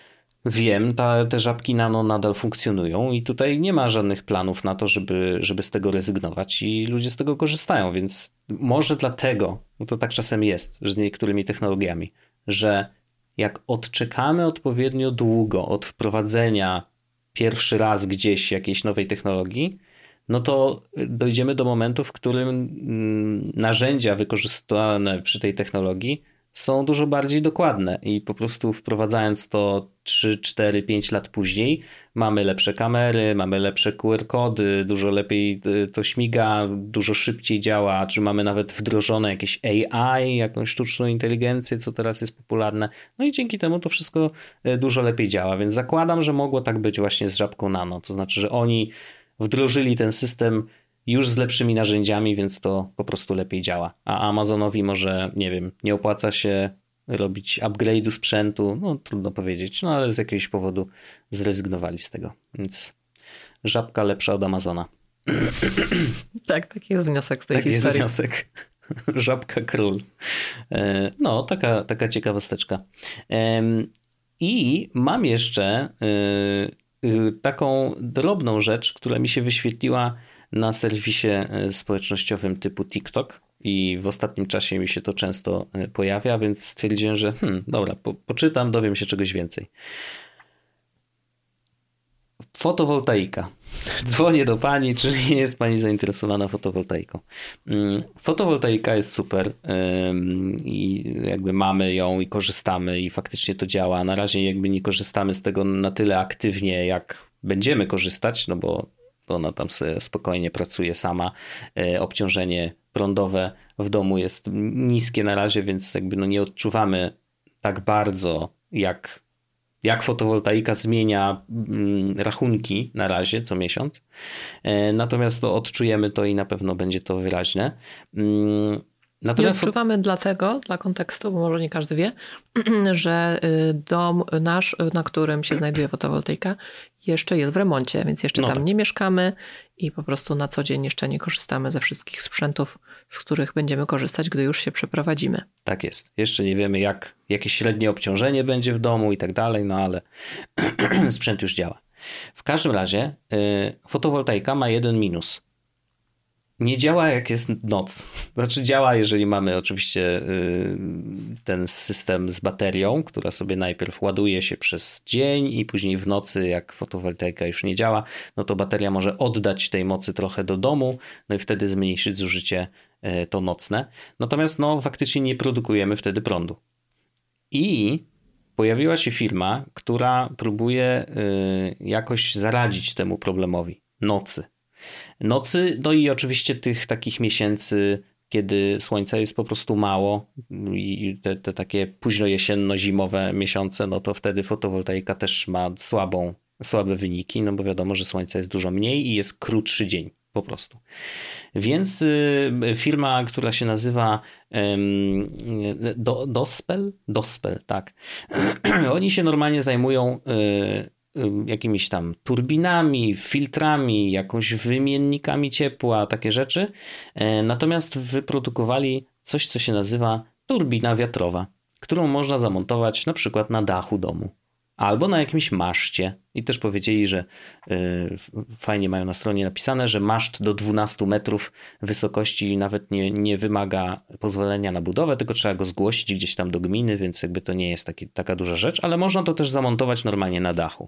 wiem, ta, te żabki nano nadal funkcjonują i tutaj nie ma żadnych planów na to, żeby, żeby z tego rezygnować i ludzie z tego korzystają, więc może dlatego, no to tak czasem jest, że z niektórymi technologiami, że jak odczekamy odpowiednio długo od wprowadzenia pierwszy raz gdzieś jakiejś nowej technologii, no to dojdziemy do momentu, w którym narzędzia wykorzystane przy tej technologii są dużo bardziej dokładne i po prostu wprowadzając to trzy, cztery, pięć lat później mamy lepsze kamery, mamy lepsze Q R kody, dużo lepiej to śmiga, dużo szybciej działa, czy mamy nawet wdrożone jakieś A I, jakąś sztuczną inteligencję, co teraz jest popularne. No i dzięki temu to wszystko dużo lepiej działa, więc zakładam, że mogło tak być właśnie z żabką nano, to znaczy, że oni wdrożyli ten system już z lepszymi narzędziami, więc to po prostu lepiej działa. A Amazonowi może, nie wiem, nie opłaca się robić upgrade'u sprzętu, no trudno powiedzieć, no ale z jakiegoś powodu zrezygnowali z tego. Więc żabka lepsza od Amazona. Tak, taki jest wniosek z tej taki historii. Jest wniosek. Żabka król. No, taka, taka ciekawosteczka. I mam jeszcze taką drobną rzecz, która mi się wyświetliła na serwisie społecznościowym typu TikTok. i w ostatnim czasie mi się to często pojawia, więc stwierdziłem, że hmm, dobra, po, poczytam, dowiem się czegoś więcej. Fotowoltaika. Dzwonię do pani, czy nie jest pani zainteresowana fotowoltaiką. Fotowoltaika jest super i jakby mamy ją i korzystamy i faktycznie to działa. Na razie jakby nie korzystamy z tego na tyle aktywnie, jak będziemy korzystać, no bo ona tam sobie spokojnie pracuje sama. Obciążenie prądowe w domu jest niskie na razie, więc jakby no nie odczuwamy tak bardzo, jak jak fotowoltaika zmienia rachunki na razie co miesiąc. Natomiast to odczujemy to i na pewno będzie to wyraźne. Natomiast I odczuwamy dlatego, dla kontekstu, bo może nie każdy wie, że dom nasz, na którym się znajduje fotowoltaika, jeszcze jest w remoncie, więc jeszcze no tam tak. nie mieszkamy i po prostu na co dzień jeszcze nie korzystamy ze wszystkich sprzętów, z których będziemy korzystać, gdy już się przeprowadzimy. Tak jest. Jeszcze nie wiemy, jak, jakie średnie obciążenie będzie w domu i tak dalej, no ale sprzęt już działa. W każdym razie yy, fotowoltaika ma jeden minus. Nie działa jak jest noc. Znaczy działa, jeżeli mamy oczywiście ten system z baterią, która sobie najpierw ładuje się przez dzień i później w nocy, jak fotowoltaika już nie działa, no to bateria może oddać tej mocy trochę do domu, no i wtedy zmniejszyć zużycie to nocne. Natomiast no faktycznie nie produkujemy wtedy prądu. I pojawiła się firma, która próbuje jakoś zaradzić temu problemowi nocy. Nocy, no i oczywiście tych takich miesięcy, kiedy słońca jest po prostu mało i te, te takie późno jesienno-zimowe miesiące, no to wtedy fotowoltaika też ma słabą, słabe wyniki, no bo wiadomo, że słońca jest dużo mniej i jest krótszy dzień po prostu. Więc firma, która się nazywa Do, Dospel? Dospel, tak. Oni się normalnie zajmują jakimiś tam turbinami, filtrami, jakąś wymiennikami ciepła, takie rzeczy. Natomiast wyprodukowali coś, co się nazywa turbina wiatrowa, którą można zamontować na przykład na dachu domu albo na jakimś maszcie. I też powiedzieli, że fajnie mają na stronie napisane, że maszt do dwunastu metrów wysokości nawet nie, nie wymaga pozwolenia na budowę, tylko trzeba go zgłosić gdzieś tam do gminy, więc jakby to nie jest taki, taka duża rzecz, ale można to też zamontować normalnie na dachu.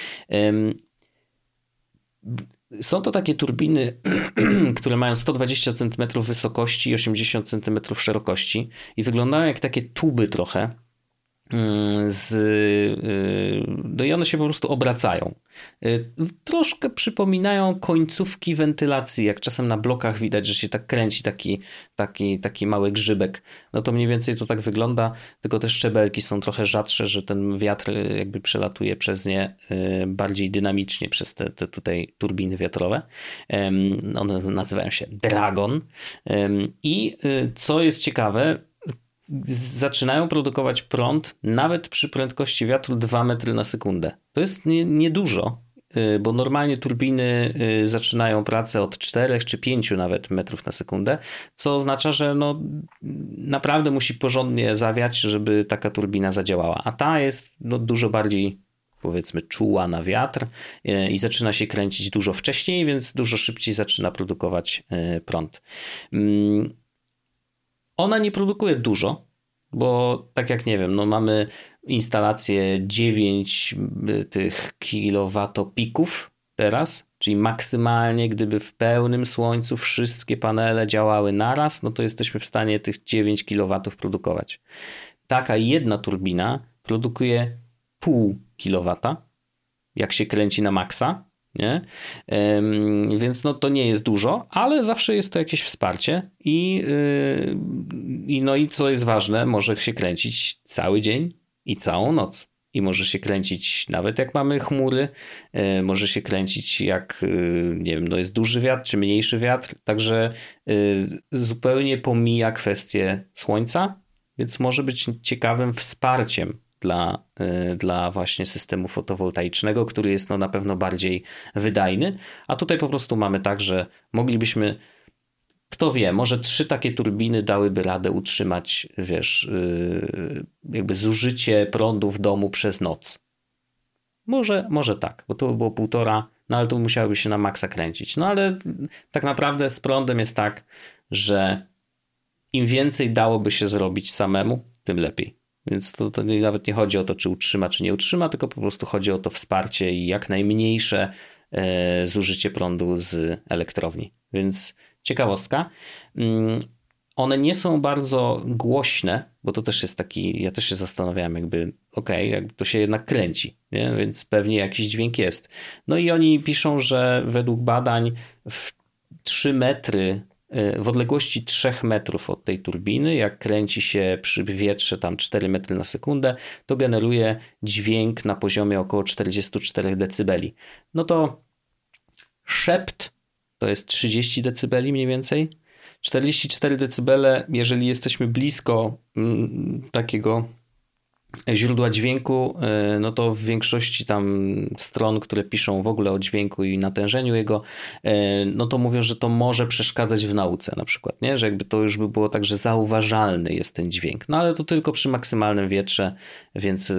Są to takie turbiny, które mają sto dwadzieścia centymetrów wysokości i osiemdziesiąt centymetrów szerokości i wyglądają jak takie tuby trochę. Z, no i one się po prostu obracają. Troszkę przypominają końcówki wentylacji, jak czasem na blokach widać, że się tak kręci taki, taki, taki mały grzybek. No to mniej więcej to tak wygląda, tylko te szczebelki są trochę rzadsze, że ten wiatr jakby przelatuje przez nie bardziej dynamicznie przez te, te tutaj turbiny wiatrowe. One nazywają się Dragon. I co jest ciekawe, zaczynają produkować prąd nawet przy prędkości wiatru dwa metry na sekundę. To jest niedużo, nie bo normalnie turbiny zaczynają pracę od czterech czy pięciu nawet metrów na sekundę, co oznacza, że no naprawdę musi porządnie zawiać, żeby taka turbina zadziałała. A ta jest no dużo bardziej, powiedzmy, czuła na wiatr i zaczyna się kręcić dużo wcześniej, więc dużo szybciej zaczyna produkować prąd. Ona nie produkuje dużo, bo tak jak nie wiem, no mamy instalację dziewięć tych kilowatopików teraz, czyli maksymalnie gdyby w pełnym słońcu wszystkie panele działały naraz, no to jesteśmy w stanie tych dziewięć kilowatów produkować. Taka jedna turbina produkuje pół kilowata, jak się kręci na maksa. Nie? Ym, więc no to nie jest dużo, ale zawsze jest to jakieś wsparcie i, yy, i no i co jest ważne, może się kręcić cały dzień i całą noc i może się kręcić nawet jak mamy chmury, yy, może się kręcić jak yy, nie wiem, no jest duży wiatr czy mniejszy wiatr, także yy, zupełnie pomija kwestię słońca, więc może być ciekawym wsparciem Dla, dla właśnie systemu fotowoltaicznego, który jest no na pewno bardziej wydajny, a tutaj po prostu mamy tak, że moglibyśmy, kto wie, może trzy takie turbiny dałyby radę utrzymać, wiesz, jakby zużycie prądu w domu przez noc. Może, może tak, bo to by było półtora, no ale to musiałoby się na maksa kręcić. No ale tak naprawdę z prądem jest tak, że im więcej dałoby się zrobić samemu, tym lepiej. Więc to, to nawet nie chodzi o to, czy utrzyma, czy nie utrzyma, tylko po prostu chodzi o to wsparcie i jak najmniejsze e, zużycie prądu z elektrowni. Więc ciekawostka. Mm, one nie są bardzo głośne, bo to też jest taki, ja też się zastanawiałem jakby, okej, okay, jakby to się jednak kręci, nie? Więc pewnie jakiś dźwięk jest. No i oni piszą, że według badań w trzy metry, w odległości trzech metrów od tej turbiny, jak kręci się przy wietrze tam cztery metry na sekundę, to generuje dźwięk na poziomie około czterdzieści cztery decybeli. No to szept to jest trzydzieści decybeli mniej więcej. czterdzieści cztery decybele, jeżeli jesteśmy blisko mm, takiego źródła dźwięku, no to w większości tam stron, które piszą w ogóle o dźwięku i natężeniu jego, no to mówią, że to może przeszkadzać w nauce na przykład, nie? Że jakby to już by było tak, że zauważalny jest ten dźwięk. No ale to tylko przy maksymalnym wietrze, więc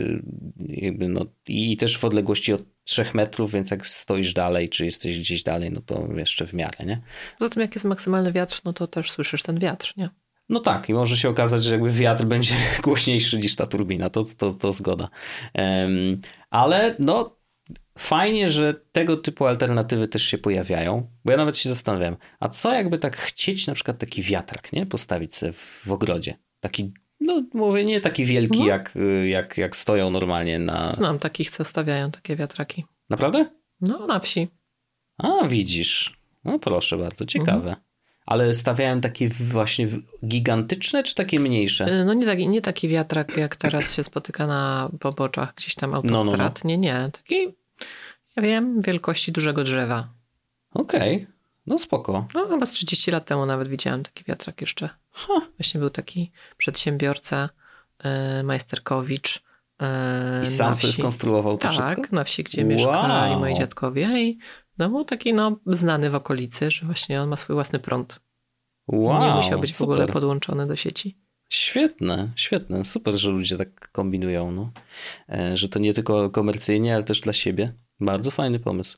jakby no i też w odległości od trzech metrów, więc jak stoisz dalej, czy jesteś gdzieś dalej, no to jeszcze w miarę, nie? Poza tym jak jest maksymalny wiatr, no to też słyszysz ten wiatr, nie? No tak, i może się okazać, że jakby wiatr będzie głośniejszy niż ta turbina, to, to, to zgoda. Um, ale no fajnie, że tego typu alternatywy też się pojawiają, bo ja nawet się zastanawiam, a co jakby tak chcieć na przykład taki wiatrak, nie? Postawić sobie w, w ogrodzie. Taki, no mówię, nie taki wielki, no. jak, jak, jak stoją normalnie na... Znam takich, co stawiają takie wiatraki. Naprawdę? No, na wsi. A, widzisz. No proszę bardzo, ciekawe. Mhm. Ale stawiają takie właśnie gigantyczne, czy takie mniejsze? No nie taki, nie taki wiatrak, jak teraz się spotyka na poboczach gdzieś tam autostrad. No, no, no. Nie, nie. Taki, ja wiem, wielkości dużego drzewa. Okej, okay. No spoko. No chyba z trzydzieści lat temu nawet widziałem taki wiatrak jeszcze. Huh. Właśnie był taki przedsiębiorca, yy, Majsterkowicz. Yy, I sam sobie skonstruował to tak, wszystko? Tak, na wsi, gdzie wow. mieszkali moi dziadkowie i no był taki no, znany w okolicy, że właśnie on ma swój własny prąd. Wow, nie musiał być super. W ogóle podłączony do sieci. Świetne, świetne. Super, że ludzie tak kombinują. No. Że to nie tylko komercyjnie, ale też dla siebie. Bardzo fajny pomysł.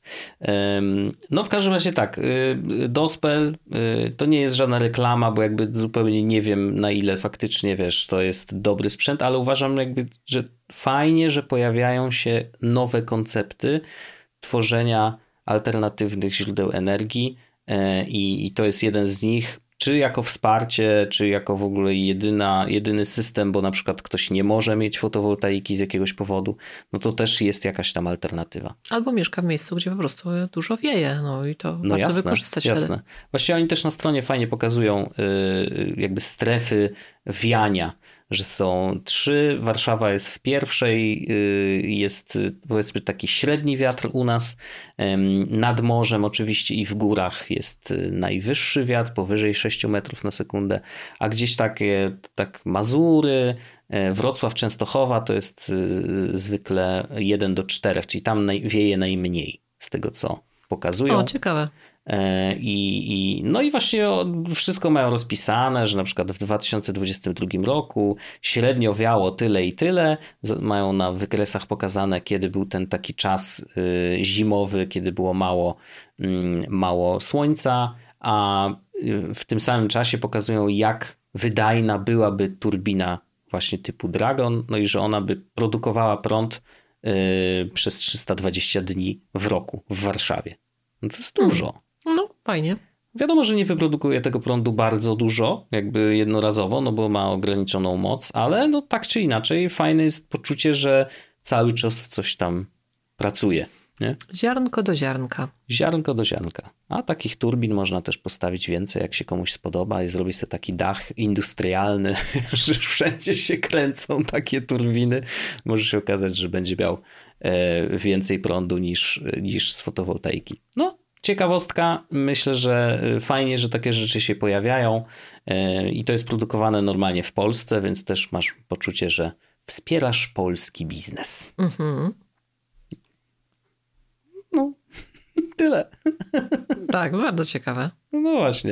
No w każdym razie tak, Dospel to nie jest żadna reklama, bo jakby zupełnie nie wiem, na ile faktycznie, wiesz, to jest dobry sprzęt, ale uważam jakby, że fajnie, że pojawiają się nowe koncepty tworzenia alternatywnych źródeł energii i, i to jest jeden z nich, czy jako wsparcie, czy jako w ogóle jedyna, jedyny system, bo na przykład ktoś nie może mieć fotowoltaiki z jakiegoś powodu, no to też jest jakaś tam alternatywa. Albo mieszka w miejscu, gdzie po prostu dużo wieje, no i to no warto jasne, wykorzystać jasne. Wtedy. Właściwie oni też na stronie fajnie pokazują yy, jakby strefy wiania, że są trzy, Warszawa jest w pierwszej, jest powiedzmy taki średni wiatr u nas, nad morzem oczywiście i w górach jest najwyższy wiatr, powyżej sześć metrów na sekundę, a gdzieś takie tak Mazury, Wrocław, Częstochowa to jest zwykle jeden do czterech, czyli tam wieje najmniej z tego co pokazują. O, ciekawe. I, i, no i właśnie wszystko mają rozpisane, że na przykład w dwa tysiące dwudziestym drugim roku średnio wiało tyle i tyle. Mają na wykresach pokazane, kiedy był ten taki czas zimowy, kiedy było mało, mało słońca, a w tym samym czasie pokazują, jak wydajna byłaby turbina właśnie typu Dragon, no i że ona by produkowała prąd przez trzysta dwadzieścia dni w roku w Warszawie. No to jest dużo. No, fajnie. Wiadomo, że nie wyprodukuje tego prądu bardzo dużo, jakby jednorazowo, no bo ma ograniczoną moc, ale no tak czy inaczej fajne jest poczucie, że cały czas coś tam pracuje. Nie? Ziarnko do ziarnka. Ziarnko do ziarnka. A takich turbin można też postawić więcej, jak się komuś spodoba i zrobić sobie taki dach industrialny, że wszędzie się kręcą takie turbiny. Może się okazać, że będzie miał więcej prądu niż, niż z fotowoltaiki. No, ciekawostka. Myślę, że fajnie, że takie rzeczy się pojawiają i to jest produkowane normalnie w Polsce, więc też masz poczucie, że wspierasz polski biznes. Mhm. No, tyle. Tak, bardzo ciekawe. No właśnie.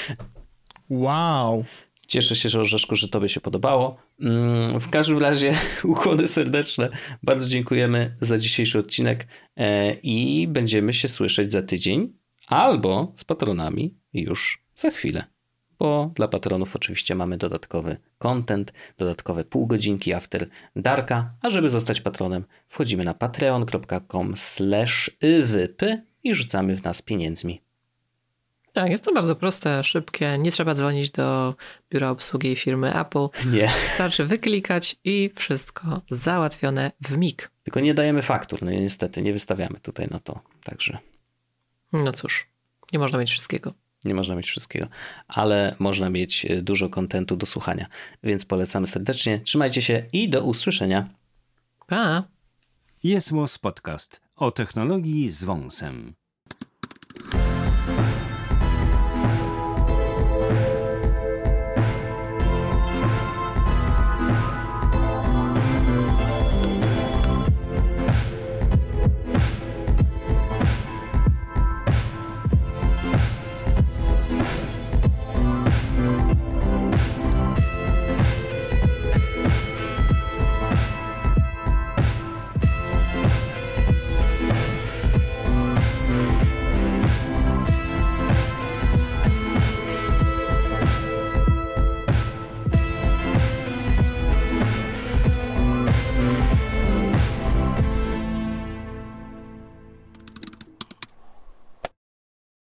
Wow. Cieszę się, że Orzeszku, że tobie się podobało. W każdym razie ukłony serdeczne. Bardzo dziękujemy za dzisiejszy odcinek i będziemy się słyszeć za tydzień albo z patronami już za chwilę. bo dla patronów oczywiście mamy dodatkowy content, dodatkowe pół godzinki after darka, a żeby zostać patronem wchodzimy na patreon kropka com slash wypy i rzucamy w nas pieniędzmi. Tak, jest to bardzo proste, szybkie. Nie trzeba dzwonić do biura obsługi firmy Apple. Nie. Wystarczy wyklikać i wszystko załatwione w mig. Tylko nie dajemy faktur, no niestety, nie wystawiamy tutaj na to, także... No cóż, nie można mieć wszystkiego. Nie można mieć wszystkiego, ale można mieć dużo kontentu do słuchania, więc polecamy serdecznie. Trzymajcie się i do usłyszenia. Pa! Jest Podcast o technologii z wąsem.